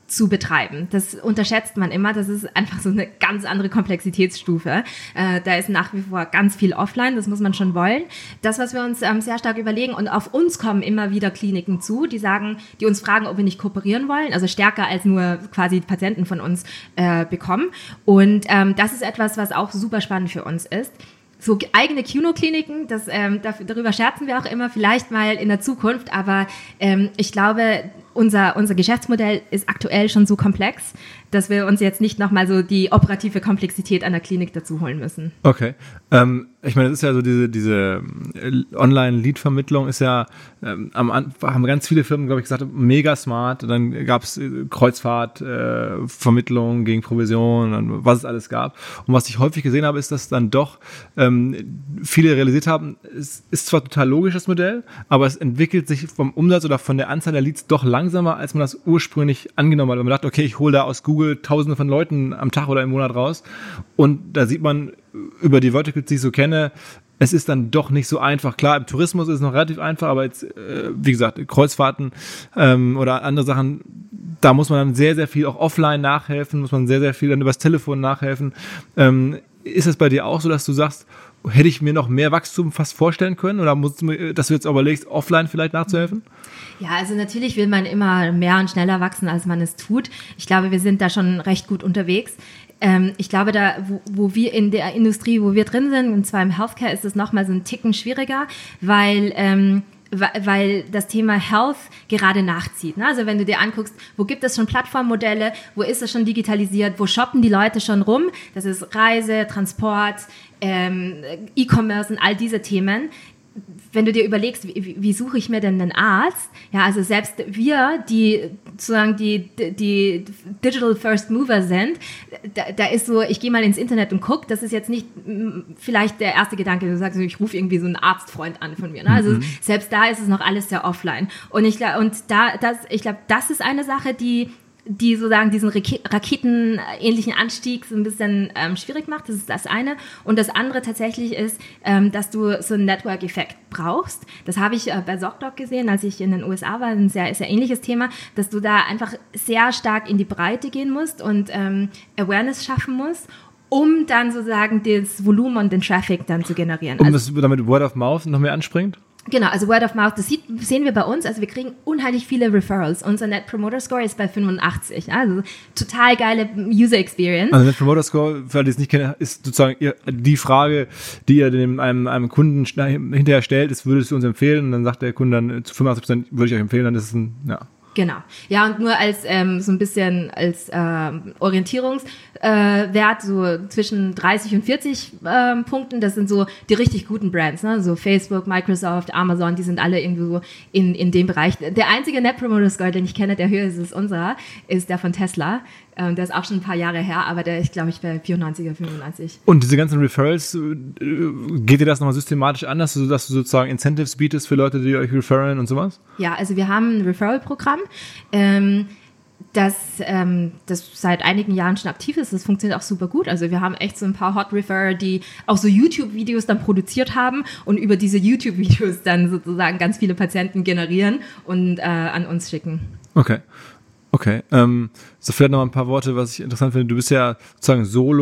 zu betreiben. Das unterschätzt man immer. Das ist einfach so eine ganz andere Komplexitätsstufe. Äh, da ist nach wie vor ganz viel offline. Das muss man schon wollen. Das, was wir uns ähm, sehr stark überlegen, und auf uns kommen immer wieder Kliniken zu, die sagen, die uns fragen, ob wir nicht kooperieren wollen. Also stärker als nur quasi Patienten von uns äh, bekommen. Und ähm, das ist etwas, was auch super spannend für uns ist. So eigene Q-No-Kliniken, das, ähm, dafür, darüber scherzen wir auch immer, vielleicht mal in der Zukunft. Aber ähm, ich glaube, unser, unser Geschäftsmodell ist aktuell schon so komplex, dass wir uns jetzt nicht nochmal so die operative Komplexität einer Klinik dazu holen müssen. Okay. Ähm, ich meine, das ist ja so diese, diese Online-Lead-Vermittlung ist ja, ähm, am Anfang haben ganz viele Firmen, glaube ich, gesagt, mega smart. Dann gab es Kreuzfahrt-Vermittlung äh, gegen Provision und was es alles gab. Und was ich häufig gesehen habe, ist, dass dann doch ähm, viele realisiert haben, es ist zwar total logisch, das Modell, aber es entwickelt sich vom Umsatz oder von der Anzahl der Leads doch langsamer, als man das ursprünglich angenommen hat. Weil man dachte, okay, ich hole da aus Google Tausende von Leuten am Tag oder im Monat raus. Und da sieht man über die Verticals, die ich so kenne, es ist dann doch nicht so einfach. Klar, im Tourismus ist es noch relativ einfach, aber jetzt, äh, wie gesagt, Kreuzfahrten ähm, oder andere Sachen, da muss man dann sehr, sehr viel auch offline nachhelfen, muss man sehr, sehr viel dann übers Telefon nachhelfen. Ähm, ist es bei dir auch so, dass du sagst, hätte ich mir noch mehr Wachstum fast vorstellen können? Oder musst du, dass du jetzt überlegst, offline vielleicht nachzuhelfen? Ja, also natürlich will man immer mehr und schneller wachsen, als man es tut. Ich glaube, wir sind da schon recht gut unterwegs. Ähm, ich glaube, da, wo, wo wir in der Industrie, wo wir drin sind, und zwar im Healthcare, ist es nochmal so ein Ticken schwieriger, weil... Ähm, weil das Thema Health gerade nachzieht. Ne? Also wenn du dir anguckst, wo gibt es schon Plattformmodelle, wo ist es schon digitalisiert, wo shoppen die Leute schon rum, das ist Reise, Transport, ähm, E-Commerce und all diese Themen. Wenn du dir überlegst, wie, wie suche ich mir denn einen Arzt? Ja, also selbst wir, die sozusagen die, die Digital First Mover sind, da, da ist so, ich gehe mal ins Internet und gucke, das ist jetzt nicht vielleicht der erste Gedanke, du sagst, ich rufe irgendwie so einen Arztfreund an von mir. Ne? Also mhm. selbst da ist es noch alles sehr offline. Und ich glaube, und da, das, ich glaube, das ist eine Sache, die die sozusagen diesen raketenähnlichen Anstieg so ein bisschen ähm, schwierig macht. Das ist das eine. Und das andere tatsächlich ist, ähm, dass du so einen Network-Effekt brauchst. Das habe ich äh, bei ZocDoc gesehen, als ich in den U S A war, ein sehr, sehr ähnliches Thema, dass du da einfach sehr stark in die Breite gehen musst und ähm, Awareness schaffen musst, um dann sozusagen das Volumen und den Traffic dann zu generieren. Um also, das, damit Word of Mouth noch mehr anspringt? Genau, also Word of Mouth, das sieht, sehen wir bei uns, also wir kriegen unheimlich viele Referrals. Unser Net Promoter Score ist bei fünfundachtzig, also total geile User Experience. Also Net Promoter Score, für alle, die es nicht kennen, ist sozusagen die Frage, die ihr dem, einem, einem Kunden hinterher stellt, ist, würdest du uns empfehlen? Und dann sagt der Kunde dann, zu fünfundachtzig Prozent würde ich euch empfehlen, dann ist es ein, ja. Genau. Ja, und nur als ähm, so ein bisschen als ähm, Orientierungswert, äh, Wert, so zwischen dreißig und vierzig ähm, Punkten, das sind so die richtig guten Brands, ne? So Facebook, Microsoft, Amazon, die sind alle irgendwie so in, in dem Bereich. Der einzige Net Promoter Score, den ich kenne, der höher ist als unserer, ist der von Tesla. Ähm, der ist auch schon ein paar Jahre her, aber der ist, glaube ich, bei vierundneunzig, fünfundneunzig. Und diese ganzen Referrals, äh, geht dir das nochmal systematisch an, dass du, dass du sozusagen Incentives bietest für Leute, die euch referen und sowas? Ja, also wir haben ein Referral-Programm, ähm, das, ähm, das seit einigen Jahren schon aktiv ist. Das funktioniert auch super gut. Also wir haben echt so ein paar Hot Referrer, die auch so YouTube-Videos dann produziert haben und über diese YouTube-Videos dann sozusagen ganz viele Patienten generieren und äh, an uns schicken. Okay. Okay, ähm, so vielleicht noch mal ein paar Worte, was ich interessant finde. Du bist ja sozusagen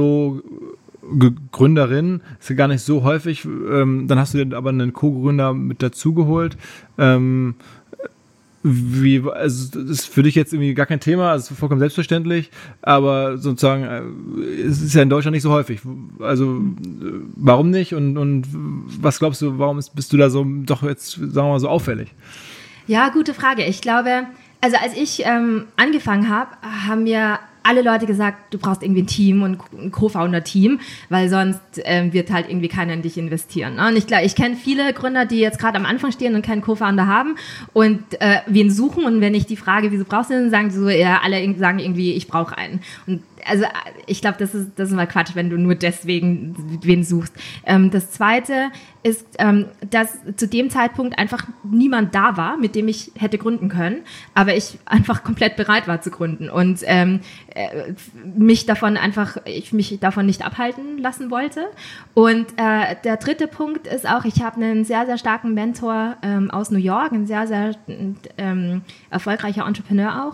Solo-Gründerin, ist ja gar nicht so häufig. Ähm, dann hast du dir aber einen Co-Gründer mit dazugeholt. Ähm, wie, also das ist für dich jetzt irgendwie gar kein Thema, also vollkommen selbstverständlich, aber sozusagen, es ist ja in Deutschland nicht so häufig. Also warum nicht und, und was glaubst du, warum bist du da so doch jetzt, sagen wir mal, so auffällig? Ja, gute Frage. Ich glaube, also als ich ähm, angefangen habe, haben mir alle Leute gesagt, du brauchst irgendwie ein Team und ein Co-Founder-Team, weil sonst ähm, wird halt irgendwie keiner in dich investieren. Ne? Und ich glaube, ich kenne viele Gründer, die jetzt gerade am Anfang stehen und keinen Co-Founder haben und äh, wen suchen. Und wenn ich die frage, wieso brauchst du den, sagen die so, ja, alle sagen irgendwie, ich brauche einen. Und also ich glaube, das ist, das ist mal Quatsch, wenn du nur deswegen wen suchst. Ähm, das Zweite ist, ähm, dass zu dem Zeitpunkt einfach niemand da war, mit dem ich hätte gründen können, aber ich einfach komplett bereit war zu gründen und ähm, äh, mich davon einfach, ich mich davon nicht abhalten lassen wollte. Und äh, der dritte Punkt ist auch, ich habe einen sehr, sehr starken Mentor ähm, aus New York, ein sehr, sehr ähm, erfolgreicher Entrepreneur auch.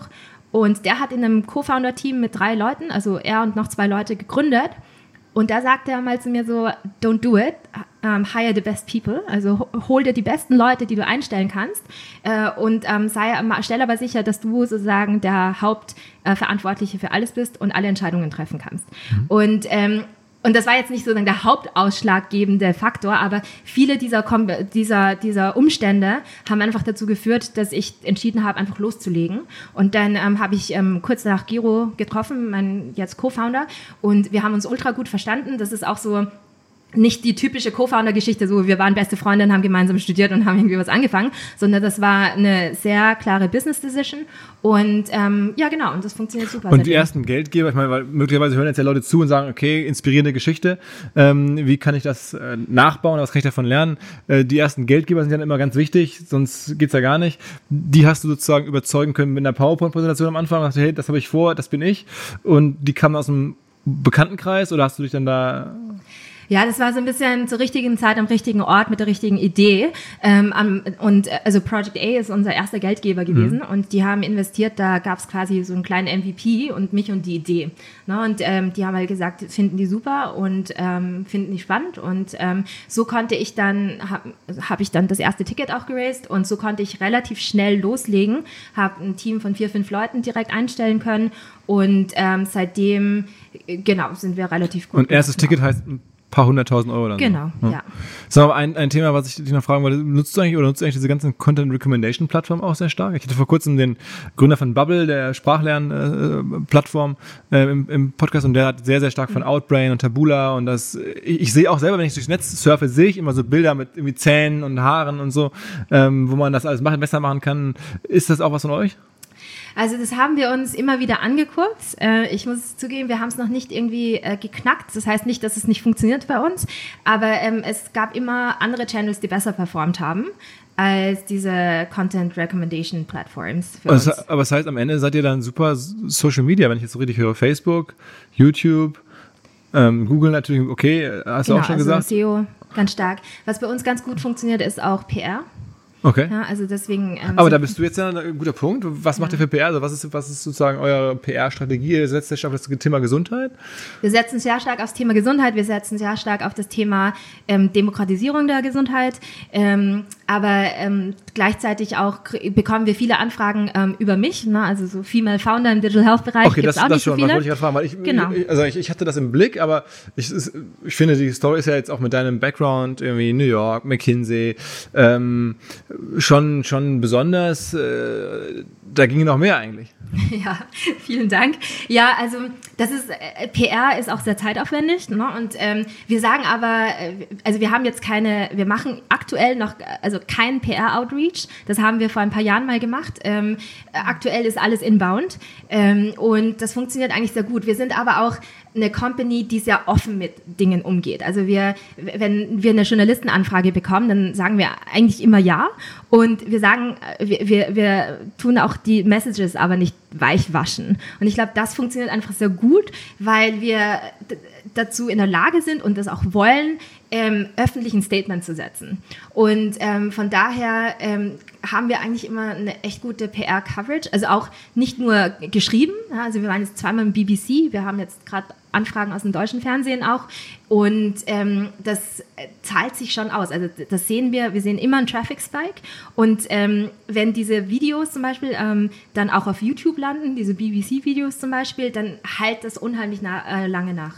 Und der hat in einem Co-Founder-Team mit drei Leuten, also er und noch zwei Leute, gegründet. Und da sagte er mal zu mir so, don't do it, um, hire the best people, also hol dir die besten Leute, die du einstellen kannst äh, und ähm, sei, stell aber sicher, dass du sozusagen der Hauptverantwortliche äh, für alles bist und alle Entscheidungen treffen kannst. Mhm. Und ähm, Und das war jetzt nicht so der hauptausschlaggebende Faktor, aber viele dieser, dieser, dieser Umstände haben einfach dazu geführt, dass ich entschieden habe, einfach loszulegen. Und dann ähm, habe ich ähm, kurz nach Gero getroffen, mein jetzt Co-Founder, und wir haben uns ultra gut verstanden. Das ist auch so nicht die typische Co-Founder-Geschichte, so wir waren beste Freundinnen, haben gemeinsam studiert und haben irgendwie was angefangen, sondern das war eine sehr klare Business-Decision und ähm, ja genau, und das funktioniert super. Und seitdem. Die ersten Geldgeber, ich meine, weil möglicherweise hören jetzt ja Leute zu und sagen, okay, inspirierende Geschichte, ähm, wie kann ich das äh, nachbauen, was kann ich davon lernen? Äh, die ersten Geldgeber sind ja immer ganz wichtig, sonst geht's ja gar nicht. Die hast du sozusagen überzeugen können mit einer PowerPoint-Präsentation am Anfang und hast du, hey, das habe ich vor, das bin ich, und die kamen aus dem Bekanntenkreis oder hast du dich dann da... Ja, das war so ein bisschen zur richtigen Zeit am richtigen Ort mit der richtigen Idee. Ähm, und also Project A ist unser erster Geldgeber gewesen mhm. und die haben investiert, da gab es quasi so einen kleinen M V P und mich und die Idee. Ne? Und ähm, die haben halt gesagt, finden die super und ähm, finden die spannend. Und ähm, so konnte ich dann, habe hab ich dann das erste Ticket auch geraced und so konnte ich relativ schnell loslegen, habe ein Team von vier, fünf Leuten direkt einstellen können und ähm, seitdem, genau, sind wir relativ gut. Und erstes Ticket heißt paar hunderttausend Euro dann. Genau, so. ja. So, aber ein, ein Thema, was ich dich noch fragen wollte, nutzt du eigentlich oder nutzt du eigentlich diese ganzen Content-Recommendation-Plattformen auch sehr stark? Ich hatte vor kurzem den Gründer von Bubble, der Sprachlern-Plattform, äh, im, im Podcast, und der hat sehr, sehr stark von Outbrain und Taboola und das, ich, ich sehe auch selber, wenn ich durchs Netz surfe, sehe ich immer so Bilder mit irgendwie Zähnen und Haaren und so, ähm, wo man das alles machen, besser machen kann. Ist das auch was von euch? Also das haben wir uns immer wieder angeguckt. Äh, ich muss zugeben, wir haben es noch nicht irgendwie äh, geknackt. Das heißt nicht, dass es nicht funktioniert bei uns, aber ähm, es gab immer andere Channels, die besser performt haben als diese Content Recommendation Platforms für also, uns. Aber das heißt, am Ende seid ihr dann super Social Media, wenn ich jetzt so richtig höre. Facebook, YouTube, ähm, Google natürlich, okay, hast genau, du auch schon also gesagt. S E O, ganz stark. Was bei uns ganz gut funktioniert, ist auch P R. Okay. Ja, also deswegen. Ähm, aber da bist du jetzt ja ein guter Punkt. Was macht ja. ihr für P R? Also was ist, was ist sozusagen eure P R-Strategie? Ihr setzt sehr stark auf das Thema Gesundheit? Wir setzen sehr stark aufs Thema Gesundheit. Wir setzen sehr stark auf das Thema ähm, Demokratisierung der Gesundheit. Ähm, aber ähm, gleichzeitig auch bekommen wir viele Anfragen ähm, über mich. Ne? Also so Female Founder im Digital Health Bereich. Okay, das, auch das nicht schon. So viele. Das wollte ich gerade fragen. Weil ich, genau. ich, also ich, ich hatte das im Blick, aber ich, ich finde, die Story ist ja jetzt auch mit deinem Background, irgendwie New York, McKinsey, ähm, schon schon besonders, äh, da ginge noch mehr eigentlich. Ja, vielen Dank. Ja, also das ist, äh, P R ist auch sehr zeitaufwendig, ne? Und ähm, wir sagen aber, äh, also wir haben jetzt keine, wir machen aktuell noch, also kein P R-Outreach, das haben wir vor ein paar Jahren mal gemacht. Ähm, aktuell ist alles inbound ähm, und das funktioniert eigentlich sehr gut. Wir sind aber auch eine Company, die sehr offen mit Dingen umgeht. Also wir, wenn wir eine Journalistenanfrage bekommen, dann sagen wir eigentlich immer ja. Und wir sagen, wir, wir, wir tun auch die Messages aber nicht weich waschen. Und ich glaube, das funktioniert einfach sehr gut, weil wir d- dazu in der Lage sind und das auch wollen, ähm, öffentlich ein Statement zu setzen. Und ähm, von daher ähm, haben wir eigentlich immer eine echt gute P R-Coverage. Also auch nicht nur geschrieben. Ja, also wir waren jetzt zweimal im B B C. Wir haben jetzt gerade Anfragen aus dem deutschen Fernsehen auch. Und ähm, das zahlt sich schon aus. Also das sehen wir. Wir sehen immer einen Traffic-Spike. Und ähm, wenn diese Videos zum Beispiel ähm, dann auch auf YouTube landen, diese B B C-Videos zum Beispiel, dann halt das unheimlich na- äh, lange nach.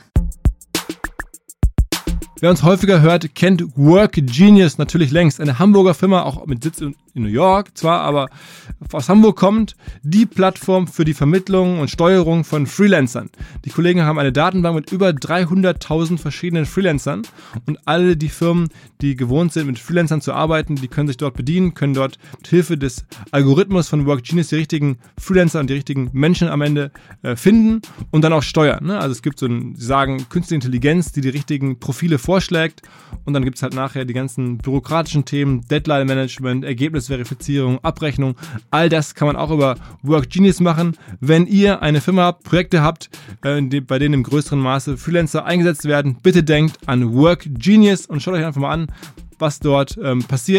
Wer uns häufiger hört, kennt Work Genius natürlich längst. Eine Hamburger Firma, auch mit Sitz in New York zwar, aber aus Hamburg kommt, die Plattform für die Vermittlung und Steuerung von Freelancern. Die Kollegen haben eine Datenbank mit über dreihunderttausend verschiedenen Freelancern und alle die Firmen, die gewohnt sind, mit Freelancern zu arbeiten, die können sich dort bedienen, können dort mit Hilfe des Algorithmus von Work Genius die richtigen Freelancer und die richtigen Menschen am Ende äh, finden und dann auch steuern. Ne? Also es gibt so ein, sie sagen, künstliche Intelligenz, die die richtigen Profile vorschlägt und dann gibt es halt nachher die ganzen bürokratischen Themen, Deadline-Management, Ergebnisverifizierung, Abrechnung, all das kann man auch über Work Genius machen. Wenn ihr eine Firma habt, Projekte habt, äh, die, bei denen im größeren Maße Freelancer eingesetzt werden, bitte denkt an Work Genius und schaut euch einfach mal an, was dort ähm, passiert.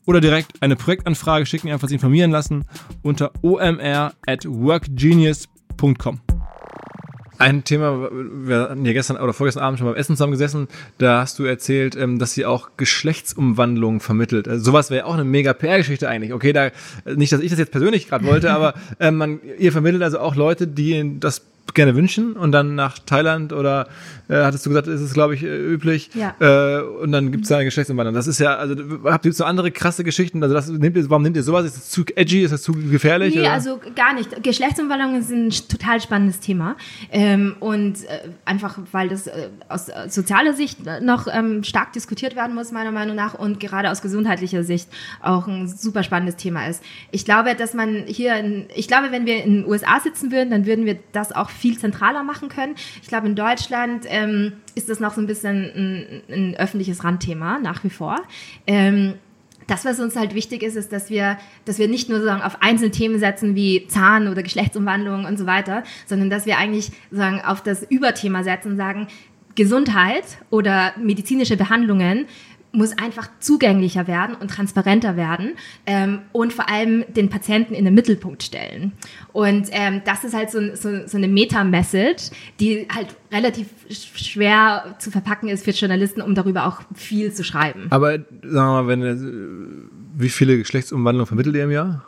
oder direkt eine Projektanfrage schicken, einfach sich informieren lassen unter o m r at workgenius punkt com. Ein Thema, wir hatten ja gestern oder vorgestern Abend schon beim Essen zusammen gesessen, da hast du erzählt, dass sie auch Geschlechtsumwandlungen vermittelt. Also sowas wäre ja auch eine mega P R-Geschichte eigentlich. Okay, da nicht, dass ich das jetzt persönlich gerade wollte, aber ähm, man, ihr vermittelt also auch Leute, die das gerne wünschen und dann nach Thailand oder äh, hattest du gesagt, ist es glaube ich üblich ja. äh, und dann gibt es da eine Geschlechtsumwandlung. Das ist ja, also habt ihr so andere krasse Geschichten, also das, nehmt ihr, warum nehmt ihr sowas? Ist das zu edgy, ist das zu gefährlich? Nee, oder? Also gar nicht. Geschlechtsumwandlung ist ein total spannendes Thema ähm, und äh, einfach, weil das äh, aus äh, sozialer Sicht noch ähm, stark diskutiert werden muss, meiner Meinung nach, und gerade aus gesundheitlicher Sicht auch ein super spannendes Thema ist. Ich glaube, dass man hier, in, ich glaube, wenn wir in den U S A sitzen würden, dann würden wir das auch viel zentraler machen können. Ich glaube, in Deutschland ähm, ist das noch so ein bisschen ein, ein öffentliches Randthema, nach wie vor. Ähm, das, was uns halt wichtig ist, ist, dass wir, dass wir nicht nur sozusagen auf einzelne Themen setzen wie Zahn- oder Geschlechtsumwandlung und so weiter, sondern dass wir eigentlich sozusagen auf das Überthema setzen und sagen, Gesundheit oder medizinische Behandlungen muss einfach zugänglicher werden und transparenter werden ähm, und vor allem den Patienten in den Mittelpunkt stellen. Und ähm, das ist halt so, so, so eine Meta-Message, die halt relativ schwer zu verpacken ist für Journalisten, um darüber auch viel zu schreiben. Aber sagen wir mal, wenn, wie viele Geschlechtsumwandlungen vermittelt ihr im Jahr?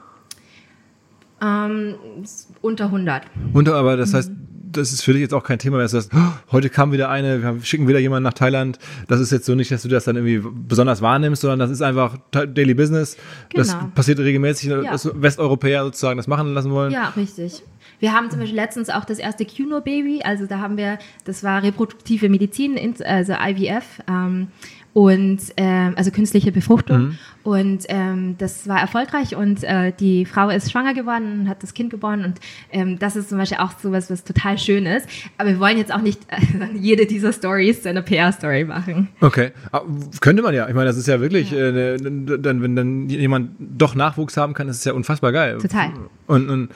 Ähm, unter hundert. Unter, aber das heißt, das ist für dich jetzt auch kein Thema mehr. Das heißt, oh, heute kam wieder eine, wir schicken wieder jemanden nach Thailand. Das ist jetzt so nicht, dass du das dann irgendwie besonders wahrnimmst, sondern das ist einfach Daily Business. Genau. Das passiert regelmäßig, ja. Dass Westeuropäer sozusagen das machen lassen wollen. Ja, richtig. Wir haben zum Beispiel letztens auch das erste Q-No-Baby, also da haben wir, das war reproduktive Medizin, also I V F, ähm, und ähm, also künstliche Befruchtung. Mhm. Und ähm, das war erfolgreich und äh, die Frau ist schwanger geworden und hat das Kind geboren. Und ähm, das ist zum Beispiel auch sowas, was total schön ist. Aber wir wollen jetzt auch nicht äh, jede dieser Stories zu einer P R-Story machen. Okay, aber könnte man ja. Ich meine, das ist ja wirklich, ja. Äh, dann, wenn dann jemand doch Nachwuchs haben kann, ist es ja unfassbar geil. Total. Und, und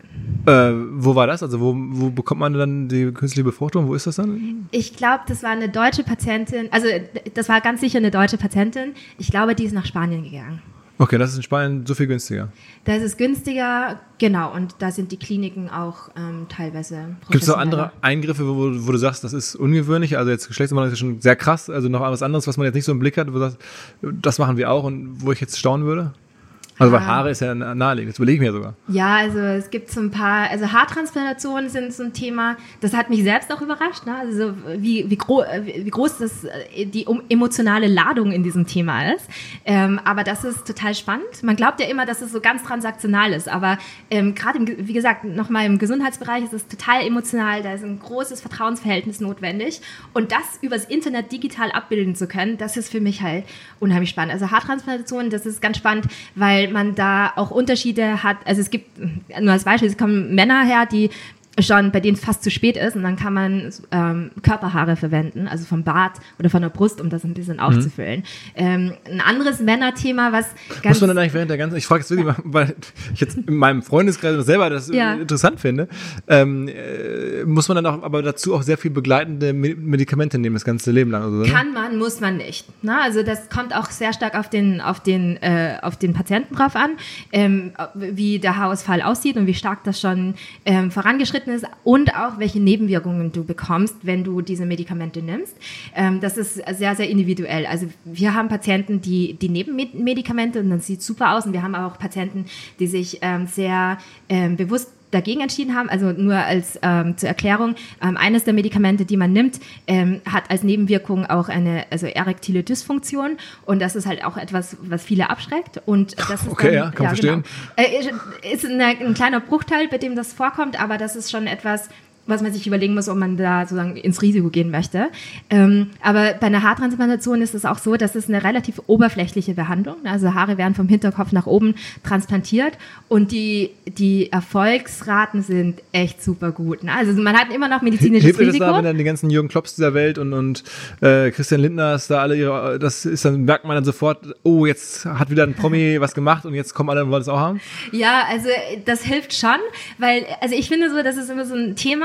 Äh, wo war das? Also wo, wo bekommt man dann die künstliche Befruchtung? Wo ist das dann? Ich glaube, das war eine deutsche Patientin, also das war ganz sicher eine deutsche Patientin. Ich glaube, die ist nach Spanien gegangen. Okay, das ist in Spanien so viel günstiger. Da ist es günstiger, genau, und da sind die Kliniken auch ähm, teilweise professioneller. Gibt es noch andere Eingriffe, wo, wo du sagst, das ist ungewöhnlich? Also jetzt Geschlechtsumwandlung ist ja schon sehr krass, also noch was anderes, was man jetzt nicht so im Blick hat, wo du sagst, das machen wir auch und wo ich jetzt staunen würde? Also weil Haare ist ja naheliegend, das überlege ich mir sogar. Ja, also es gibt so ein paar, also Haartransplantationen sind so ein Thema, das hat mich selbst auch überrascht, ne? Also wie, wie, gro- wie groß das, die emotionale Ladung in diesem Thema ist. Ähm, aber das ist total spannend. Man glaubt ja immer, dass es so ganz transaktional ist, aber ähm, gerade, wie gesagt, nochmal im Gesundheitsbereich ist es total emotional, da ist ein großes Vertrauensverhältnis notwendig und das übers Internet digital abbilden zu können, das ist für mich halt unheimlich spannend. Also Haartransplantationen, das ist ganz spannend, weil man da auch Unterschiede hat. Also es gibt, nur als Beispiel, es kommen Männer her, die schon, bei denen es fast zu spät ist und dann kann man ähm, Körperhaare verwenden, also vom Bart oder von der Brust, um das ein bisschen aufzufüllen. Mhm. Ähm, ein anderes Männerthema, was ganz... Muss man dann eigentlich während der ganzen... Ich frage jetzt wirklich ja. mal, weil ich jetzt in meinem Freundeskreis selber das ja. interessant finde, ähm, äh, muss man dann auch aber dazu auch sehr viel begleitende Medikamente nehmen, das ganze Leben lang? Also, kann man, muss man nicht. Na, also das kommt auch sehr stark auf den, auf den, äh, auf den Patienten drauf an, ähm, wie der Haarausfall aussieht und wie stark das schon ähm, vorangeschritten ist und auch welche Nebenwirkungen du bekommst, wenn du diese Medikamente nimmst. Ähm, das ist sehr, sehr individuell. Also wir haben Patienten, die, die nehmen Medikamente und dann sieht es super aus und wir haben auch Patienten, die sich ähm, sehr ähm, bewusst dagegen entschieden haben, also nur als ähm, zur Erklärung, ähm, eines der Medikamente, die man nimmt, ähm, hat als Nebenwirkung auch eine also erektile Dysfunktion und das ist halt auch etwas, was viele abschreckt und das ist okay, dann, ja, kann ja, verstehen. Genau, äh, ist eine, ein kleiner Bruchteil, bei dem das vorkommt, aber das ist schon etwas, was man sich überlegen muss, ob man da sozusagen ins Risiko gehen möchte. Ähm, aber bei einer Haartransplantation ist es auch so, dass es eine relativ oberflächliche Behandlung, also Haare werden vom Hinterkopf nach oben transplantiert und die, die Erfolgsraten sind echt super gut. Ne? Also man hat immer noch medizinisches Hilft Risiko. Das da, wenn dann die ganzen Jürgen Klopps dieser Welt und, und äh, Christian Lindners da alle ihre, das ist dann, merkt man dann sofort, oh, jetzt hat wieder ein Promi was gemacht und jetzt kommen alle und wollen es auch haben? Ja, also das hilft schon, weil, also ich finde so, das ist immer so ein Thema,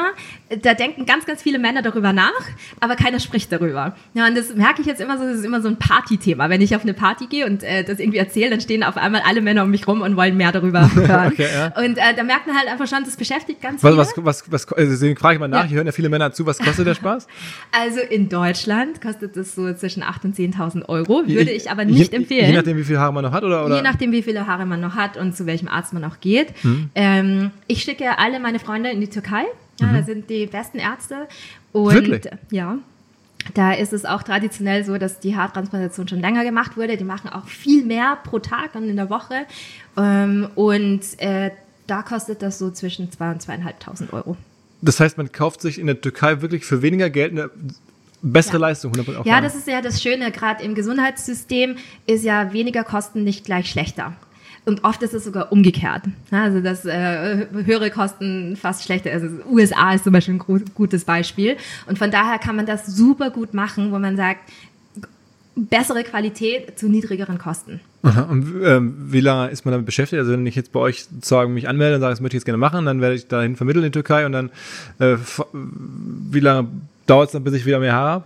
da denken ganz, ganz viele Männer darüber nach, aber keiner spricht darüber. Ja, und das merke ich jetzt immer so, das ist immer so ein Partythema. Wenn ich auf eine Party gehe und äh, das irgendwie erzähle, dann stehen auf einmal alle Männer um mich rum und wollen mehr darüber hören. Okay, ja. Und äh, da merkt man halt einfach schon, das beschäftigt ganz viele. Was, was, was, was, also deswegen frage ich mal nach, ja. Hier hören ja viele Männer zu, was kostet der Spaß? Also in Deutschland kostet das so zwischen achttausend und zehntausend Euro, würde ich aber nicht je, empfehlen. Je nachdem, wie viele Haare man noch hat? Oder, oder? Je nachdem, wie viele Haare man noch hat und zu welchem Arzt man auch geht. Mhm. Ähm, ich schicke alle meine Freunde in die Türkei. Ja, mhm. Da sind die besten Ärzte. Und Wirklich? Ja, da ist es auch traditionell so, dass die Haartransplantation schon länger gemacht wurde. Die machen auch viel mehr pro Tag und in der Woche. Ähm, und äh, da kostet das so zwischen zweitausend und zweitausendfünfhundert Euro. Das heißt, man kauft sich in der Türkei wirklich für weniger Geld eine bessere ja. Leistung. hundert Prozent ja, das ist ja das Schöne. Gerade im Gesundheitssystem ist ja weniger Kosten nicht gleich schlechter. Und oft ist es sogar umgekehrt. Also, dass äh, höhere Kosten fast schlechter. Also, U S A ist zum Beispiel ein gro- gutes Beispiel. Und von daher kann man das super gut machen, wo man sagt, bessere Qualität zu niedrigeren Kosten. Aha. Und ähm, wie lange ist man damit beschäftigt? Also wenn ich jetzt bei euch sozusagen mich anmelde und sage, das möchte ich jetzt gerne machen, dann werde ich dahin vermittelt in die Türkei und dann äh, wie lange dauert es dann, bis ich wieder mehr Haare habe?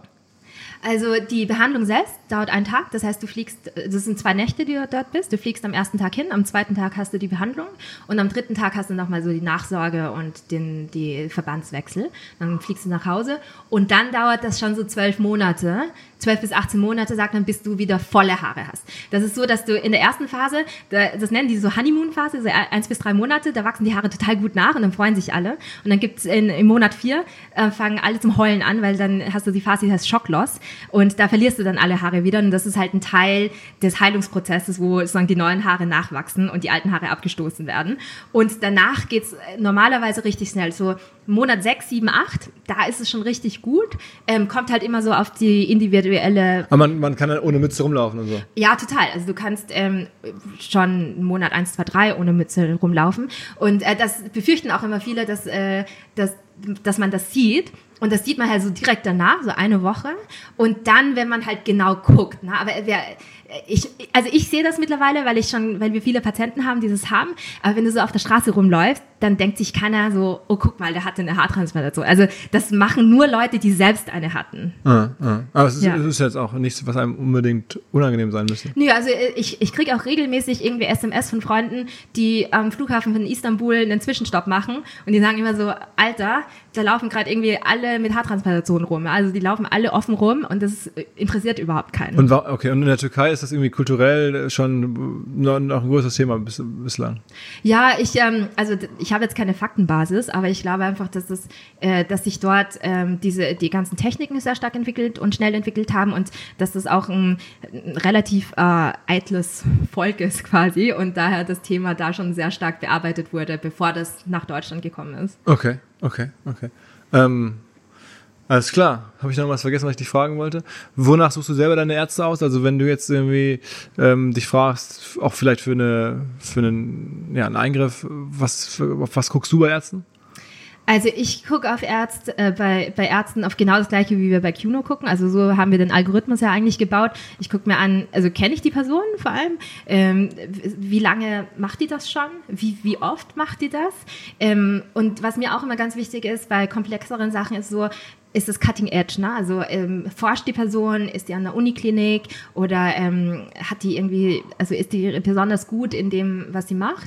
Also die Behandlung selbst dauert einen Tag, das heißt, du fliegst, das sind zwei Nächte, die du dort bist, du fliegst am ersten Tag hin, am zweiten Tag hast du die Behandlung und am dritten Tag hast du nochmal so die Nachsorge und den, die Verbandswechsel, dann fliegst du nach Hause und dann dauert das schon so zwölf Monate, zwölf bis achtzehn Monate, sagt man, bis du wieder volle Haare hast. Das ist so, dass du in der ersten Phase, das nennen die so Honeymoon-Phase, so eins bis drei Monate, da wachsen die Haare total gut nach und dann freuen sich alle und dann gibt's in, im Monat vier, äh, fangen alle zum Heulen an, weil dann hast du die Phase, die heißt Shockloss. Und da verlierst du dann alle Haare wieder. Und das ist halt ein Teil des Heilungsprozesses, wo sozusagen die neuen Haare nachwachsen und die alten Haare abgestoßen werden. Und danach geht's normalerweise richtig schnell. So Monat sechs, sieben, acht, da ist es schon richtig gut. Ähm, kommt halt immer so auf die individuelle... Aber man, man kann dann ohne Mütze rumlaufen und so? Ja, total. Also du kannst ähm, schon Monat eins, zwei, drei ohne Mütze rumlaufen. Und äh, das befürchten auch immer viele, dass, äh, dass, dass man das sieht. Und das sieht man halt so direkt danach, so eine Woche. Und dann, wenn man halt genau guckt. Ne? Aber wer, ich, also ich sehe das mittlerweile, weil ich schon, weil wir viele Patienten haben, die das haben. Aber wenn du so auf der Straße rumläufst, dann denkt sich keiner so, oh, guck mal, der hatte eine Haartransplantation. Also das machen nur Leute, die selbst eine hatten. Ah, ah. Aber es ist, ja. es ist jetzt auch nichts, was einem unbedingt unangenehm sein müsste. Nö, also ich, ich kriege auch regelmäßig irgendwie S M S von Freunden, die am Flughafen von Istanbul einen Zwischenstopp machen. Und die sagen immer so, Alter, da laufen gerade irgendwie alle mit Haartransplantationen rum. Also die laufen alle offen rum und das interessiert überhaupt keinen. Und okay, und in der Türkei ist das irgendwie kulturell schon noch ein größeres Thema bis, bislang? Ja, ich, ähm, also ich habe jetzt keine Faktenbasis, aber ich glaube einfach, dass das, äh, dass sich dort ähm, diese die ganzen Techniken sehr stark entwickelt und schnell entwickelt haben und dass das auch ein, ein relativ äh, eitles Volk ist quasi und daher das Thema da schon sehr stark bearbeitet wurde, bevor das nach Deutschland gekommen ist. Okay, okay, okay. Ähm, alles klar. Habe ich noch was vergessen, was ich dich fragen wollte? Wonach suchst du selber deine Ärzte aus? Also wenn du jetzt irgendwie ähm, dich fragst, auch vielleicht für eine für einen ja einen Eingriff, was für, auf was guckst du bei Ärzten? Also ich gucke auf Ärzte, äh, bei, bei Ärzten auf genau das Gleiche, wie wir bei Q N O gucken. Also so haben wir den Algorithmus ja eigentlich gebaut. Ich gucke mir an, also kenne ich die Person vor allem? Ähm, wie lange macht die das schon? Wie, wie oft macht die das? Ähm, und was mir auch immer ganz wichtig ist, bei komplexeren Sachen ist so, ist das Cutting Edge, ne? Also ähm, forscht die Person, ist die an der Uniklinik oder ähm, hat die irgendwie, also ist die besonders gut in dem, was sie macht?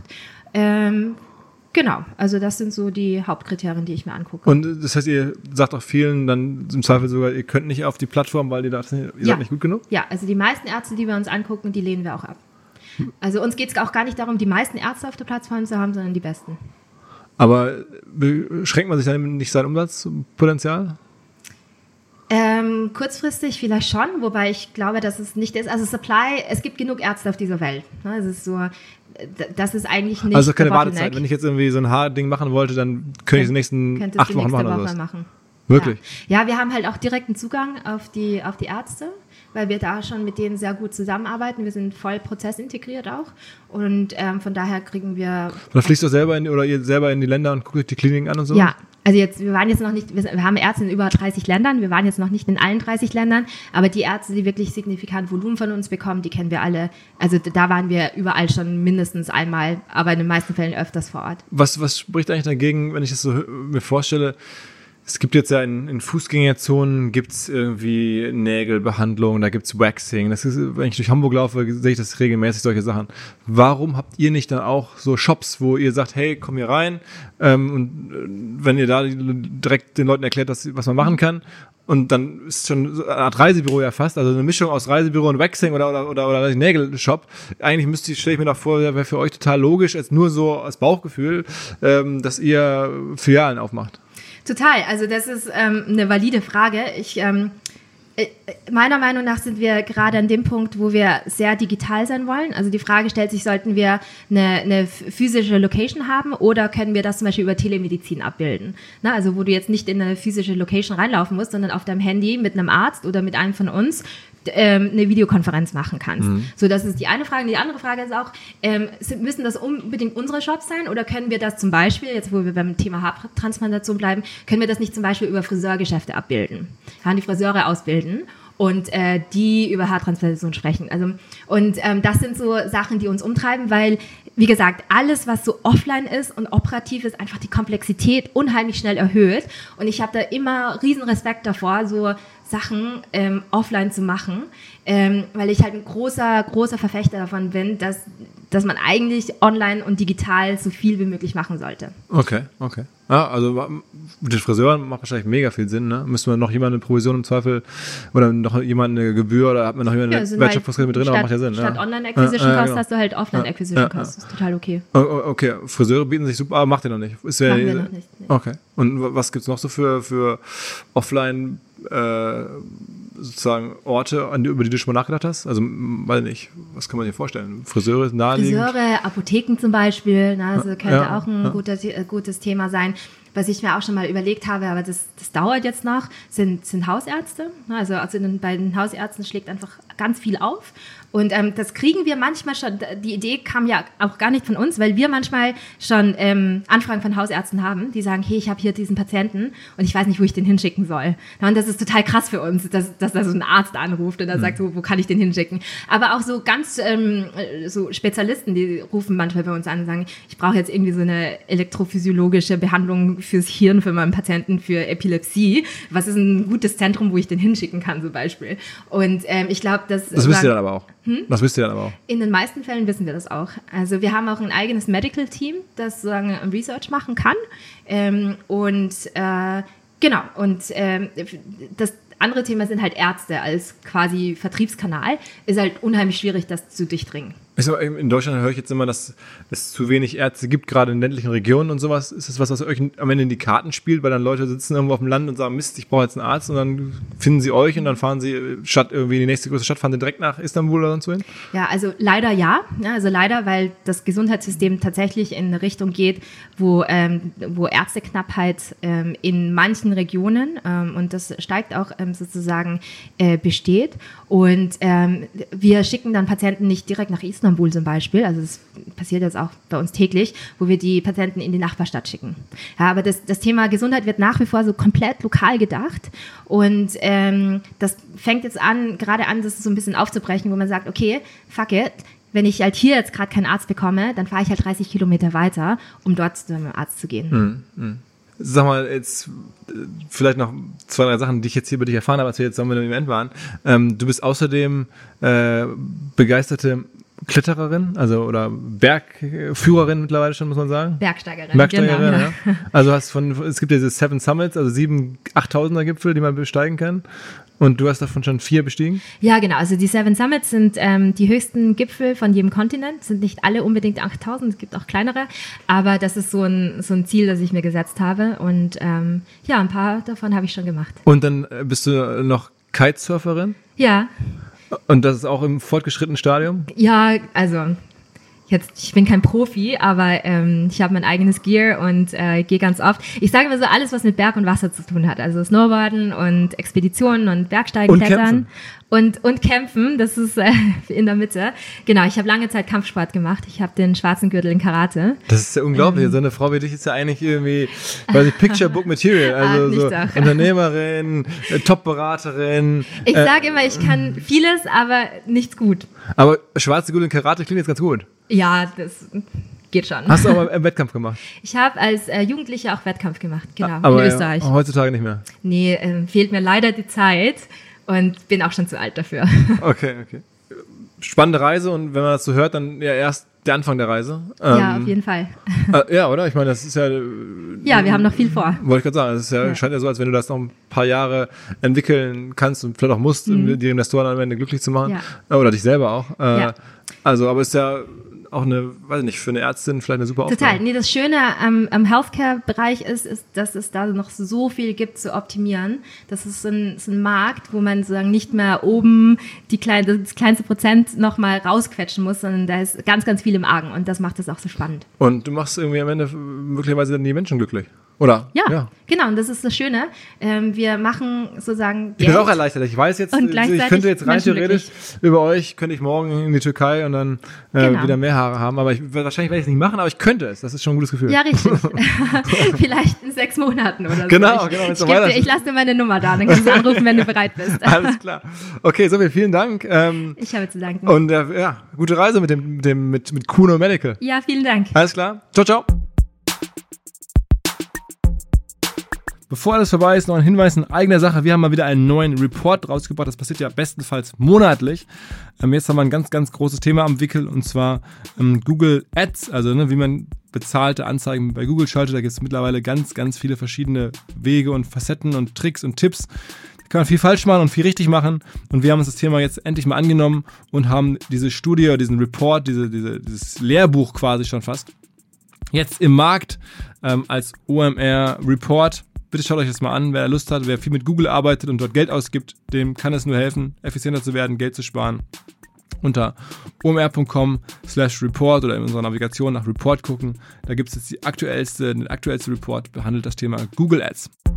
Ähm, Genau, also das sind so die Hauptkriterien, die ich mir angucke. Und das heißt, ihr sagt auch vielen dann im Zweifel sogar, ihr könnt nicht auf die Plattform, weil ihr da ihr ja. seid nicht gut genug? Ja, also die meisten Ärzte, die wir uns angucken, die lehnen wir auch ab. Also uns geht es auch gar nicht darum, die meisten Ärzte auf der Plattform zu haben, sondern die besten. Aber beschränkt man sich dann nicht sein Umsatzpotenzial? Ähm, kurzfristig vielleicht schon, wobei ich glaube, dass es nicht ist. Also Supply, es gibt genug Ärzte auf dieser Welt. Ne? Es ist so, das ist eigentlich nicht. Also keine Wartezeit. Wenn ich jetzt irgendwie so ein Haarding machen wollte, dann könnte ich die nächsten Könntest acht die Wochen machen. Woche Oder machen. Wirklich? Ja. ja, wir haben halt auch direkten Zugang auf die, auf die Ärzte, weil wir da schon mit denen sehr gut zusammenarbeiten. Wir sind voll prozessintegriert auch und ähm, von daher kriegen wir... Oder fliegst du selber in, oder ihr selber in die Länder und guckt euch die Kliniken an und so? Ja, Also jetzt, wir waren jetzt noch nicht, wir haben Ärzte in über dreißig Ländern, wir waren jetzt noch nicht in allen dreißig Ländern, aber die Ärzte, die wirklich signifikant Volumen von uns bekommen, die kennen wir alle. Also da waren wir überall schon mindestens einmal, aber in den meisten Fällen öfters vor Ort. Was, was spricht eigentlich dagegen, wenn ich das so mir vorstelle? Es gibt jetzt ja in, in Fußgängerzonen gibt's irgendwie Nägelbehandlung, da gibt's Waxing. Das ist, wenn ich durch Hamburg laufe, sehe ich das regelmäßig, solche Sachen. Warum habt ihr nicht dann auch so Shops, wo ihr sagt, hey, komm hier rein, ähm, und äh, wenn ihr da direkt den Leuten erklärt, was, was man machen kann, und dann ist schon eine Art Reisebüro ja fast, also eine Mischung aus Reisebüro und Waxing oder oder oder, oder Nägelshop. Eigentlich müsste ich, stelle ich mir doch vor, wäre für euch total logisch, als nur so als Bauchgefühl, ähm, dass ihr Filialen aufmacht. Total, also das ist ähm, eine valide Frage. Ich, ähm, äh, meiner Meinung nach sind wir gerade an dem Punkt, wo wir sehr digital sein wollen. Also die Frage stellt sich, sollten wir eine, eine physische Location haben oder können wir das zum Beispiel über Telemedizin abbilden? Na, also wo du jetzt nicht in eine physische Location reinlaufen musst, sondern auf deinem Handy mit einem Arzt oder mit einem von uns ähm, eine Videokonferenz machen kannst. Mhm. So, das ist die eine Frage. Die andere Frage ist auch, ähm, müssen das unbedingt unsere Shops sein oder können wir das zum Beispiel, jetzt wo wir beim Thema Haartransplantation bleiben, können wir das nicht zum Beispiel über Friseurgeschäfte abbilden? Kann die Friseure ausbilden und äh, die über Haartransplantation sprechen. Also, und ähm, das sind so Sachen, die uns umtreiben, weil, wie gesagt, alles, was so offline ist und operativ ist, einfach die Komplexität unheimlich schnell erhöht. Und ich habe da immer riesen Respekt davor, so Sachen ähm, offline zu machen, ähm, weil ich halt ein großer, großer Verfechter davon bin, dass, dass man eigentlich online und digital so viel wie möglich machen sollte. Okay, okay. Ja, also mit den Friseuren macht wahrscheinlich mega viel Sinn, ne? Müssen wir noch jemand eine Provision im Zweifel oder noch jemand eine Gebühr oder hat man noch jemand eine ja, Wertschöpfungsgebühr mit drin, aber macht ja Sinn. Statt ja. Online-Acquisition ja, Cost genau. hast du halt Offline-Acquisition ja, Cost. ja. Das ist total okay. Okay, Friseure bieten sich super, aber macht ihr noch nicht. Ist ja, Machen wir noch nicht. Nee. Okay. Und was gibt's noch so für, für Offline äh, sozusagen Orte, an die, über die du schon mal nachgedacht hast? Also, weiß nicht, was kann man dir vorstellen? Friseure ist naheliegend? Friseure, Apotheken zum Beispiel, na, also könnte ja, auch ein ja. guter, gutes Thema sein. Was ich mir auch schon mal überlegt habe, aber das, das dauert jetzt noch, sind, sind Hausärzte. Also, also bei den Hausärzten schlägt einfach ganz viel auf. Und ähm, das kriegen wir manchmal schon, die Idee kam ja auch gar nicht von uns, weil wir manchmal schon ähm, Anfragen von Hausärzten haben, die sagen, hey, ich habe hier diesen Patienten und ich weiß nicht, wo ich den hinschicken soll. Und das ist total krass für uns, dass, dass da so ein Arzt anruft und dann mhm. sagt, so, wo kann ich den hinschicken? Aber auch so ganz ähm, so Spezialisten, die rufen manchmal bei uns an und sagen, ich brauche jetzt irgendwie so eine elektrophysiologische Behandlung fürs Hirn für meinen Patienten für Epilepsie. Was ist ein gutes Zentrum, wo ich den hinschicken kann, zum Beispiel? Und ähm, ich glaube, dass... Das wisst ihr dann aber auch. Hm? Das wisst ihr dann aber auch. In den meisten Fällen wissen wir das auch. Also wir haben auch ein eigenes Medical-Team, das sozusagen Research machen kann. Ähm, und äh, genau, und ähm, das andere Thema sind halt Ärzte als quasi Vertriebskanal. Ist halt unheimlich schwierig, das zu durchdringen. In Deutschland höre ich jetzt immer, dass es zu wenig Ärzte gibt, gerade in ländlichen Regionen und sowas. Ist das was, was euch am Ende in die Karten spielt, weil dann Leute sitzen irgendwo auf dem Land und sagen, Mist, ich brauche jetzt einen Arzt und dann finden sie euch und dann fahren sie statt irgendwie in die nächste größere Stadt, fahren sie direkt nach Istanbul oder sonst wohin? Ja, also leider ja. ja. Also leider, weil das Gesundheitssystem tatsächlich in eine Richtung geht, wo, ähm, wo Ärzteknappheit ähm, in manchen Regionen ähm, und das steigt auch ähm, sozusagen äh, besteht. Und ähm, wir schicken dann Patienten nicht direkt nach Istanbul zum Beispiel, also das passiert jetzt auch bei uns täglich, wo wir die Patienten in die Nachbarstadt schicken. Ja, aber das, das Thema Gesundheit wird nach wie vor so komplett lokal gedacht und ähm, das fängt jetzt an, gerade an, das so ein bisschen aufzubrechen, wo man sagt, okay, fuck it, wenn ich halt hier jetzt gerade keinen Arzt bekomme, dann fahre ich halt dreißig Kilometer weiter, um dort zu einem Arzt zu gehen. Mhm. Sag mal, jetzt vielleicht noch zwei, drei Sachen, die ich jetzt hier über dich erfahren habe, als wir jetzt zusammen im Event waren. Ähm, du bist außerdem äh, begeisterte Klettererin, also oder Bergführerin mittlerweile schon, muss man sagen. Bergsteigerin. Bergsteigerin, genau. ja. Also hast von, es gibt ja diese Seven Summits, also sieben achttausender Gipfel, die man besteigen kann. Und du hast davon schon vier bestiegen? Ja, genau. Also die Seven Summits sind ähm, die höchsten Gipfel von jedem Kontinent. Sind nicht alle unbedingt achttausend, es gibt auch kleinere. Aber das ist so ein, so ein Ziel, das ich mir gesetzt habe. Und ähm, ja, ein paar davon habe ich schon gemacht. Und dann bist du noch Kitesurferin? Ja. Und das ist auch im fortgeschrittenen Stadium? Ja, also Jetzt, ich bin kein Profi, aber ähm, ich habe mein eigenes Gear und äh, gehe ganz oft. Ich sage immer so, alles, was mit Berg und Wasser zu tun hat. Also Snowboarden und Expeditionen und Bergsteigen, und Klettern. Kämpfen. Und, und Kämpfen, das ist äh, in der Mitte. Genau, ich habe lange Zeit Kampfsport gemacht. Ich habe den schwarzen Gürtel in Karate. Das ist ja unglaublich. Ähm. So eine Frau wie dich ist ja eigentlich irgendwie, weiß ich, Picture Book Material. Also so Unternehmerin, äh, Top-Beraterin. Ich äh, sage immer, ich kann vieles, aber nichts gut. Aber schwarze Gürtel in Karate klingt jetzt ganz gut. Ja, das geht schon. Hast du auch mal einen Wettkampf gemacht? Ich habe als äh, Jugendliche auch Wettkampf gemacht, genau, aber in Österreich. Ja, heutzutage nicht mehr? Nee, äh, fehlt mir leider die Zeit und bin auch schon zu alt dafür. Okay, okay. Spannende Reise und wenn man das so hört, dann ja erst der Anfang der Reise. Ähm, ja, auf jeden Fall. Äh, ja, oder? Ich meine, das ist ja... Äh, ja, wir haben noch viel vor. Wollte ich gerade sagen. Es ja, ja. scheint ja so, als wenn du das noch ein paar Jahre entwickeln kannst und vielleicht auch musst, mhm. um die Investoren am Ende glücklich zu machen. Ja. Oder dich selber auch. Äh, ja. Also, aber es ist ja auch eine, weiß ich nicht, für eine Ärztin vielleicht eine super Aufgabe. Total. Nee, das Schöne am, am Healthcare-Bereich ist, ist, dass es da noch so viel gibt zu optimieren. Das ist so ein, so ein Markt, wo man sozusagen nicht mehr oben die kleine, das kleinste Prozent nochmal rausquetschen muss, sondern da ist ganz, ganz viel im Argen und das macht es auch so spannend. Und du machst irgendwie am Ende möglicherweise dann die Menschen glücklich. Oder? Ja, ja, genau. Und das ist das Schöne. Ähm, wir machen sozusagen Geld. Ich bin auch erleichtert. Ich weiß jetzt, ich könnte jetzt rein theoretisch über euch, könnte ich morgen in die Türkei und dann äh, genau. wieder mehr Haare haben. Aber ich, wahrscheinlich werde ich es nicht machen, aber ich könnte es. Das ist schon ein gutes Gefühl. Ja, richtig. Vielleicht in sechs Monaten oder so. Genau, ich, genau. Ich, dir, ich lasse dir meine Nummer da, dann kannst du anrufen, wenn du bereit bist. Alles klar. Okay, so viel. Vielen Dank. Ähm, ich habe zu danken. Und äh, ja, gute Reise mit dem, mit dem mit, mit Kuno Medical. Ja, vielen Dank. Alles klar. Ciao, ciao. Bevor alles vorbei ist, noch ein Hinweis in eigener Sache. Wir haben mal wieder einen neuen Report rausgebracht. Das passiert ja bestenfalls monatlich. Ähm, jetzt haben wir ein ganz, ganz großes Thema am Wickel und zwar ähm, Google Ads, also ne, wie man bezahlte Anzeigen bei Google schaltet. Da gibt es mittlerweile ganz, ganz viele verschiedene Wege und Facetten und Tricks und Tipps. Da kann man viel falsch machen und viel richtig machen. Und wir haben uns das Thema jetzt endlich mal angenommen und haben diese Studie, diesen Report, diese, diese, dieses Lehrbuch quasi schon fast, jetzt im Markt ähm, als O M R-Report. Bitte schaut euch das mal an, wer Lust hat, wer viel mit Google arbeitet und dort Geld ausgibt, dem kann es nur helfen, effizienter zu werden, Geld zu sparen. Unter omr.com slash report oder in unserer Navigation nach Report gucken. Da gibt es jetzt die aktuellste, den aktuellste Report, behandelt das Thema Google Ads.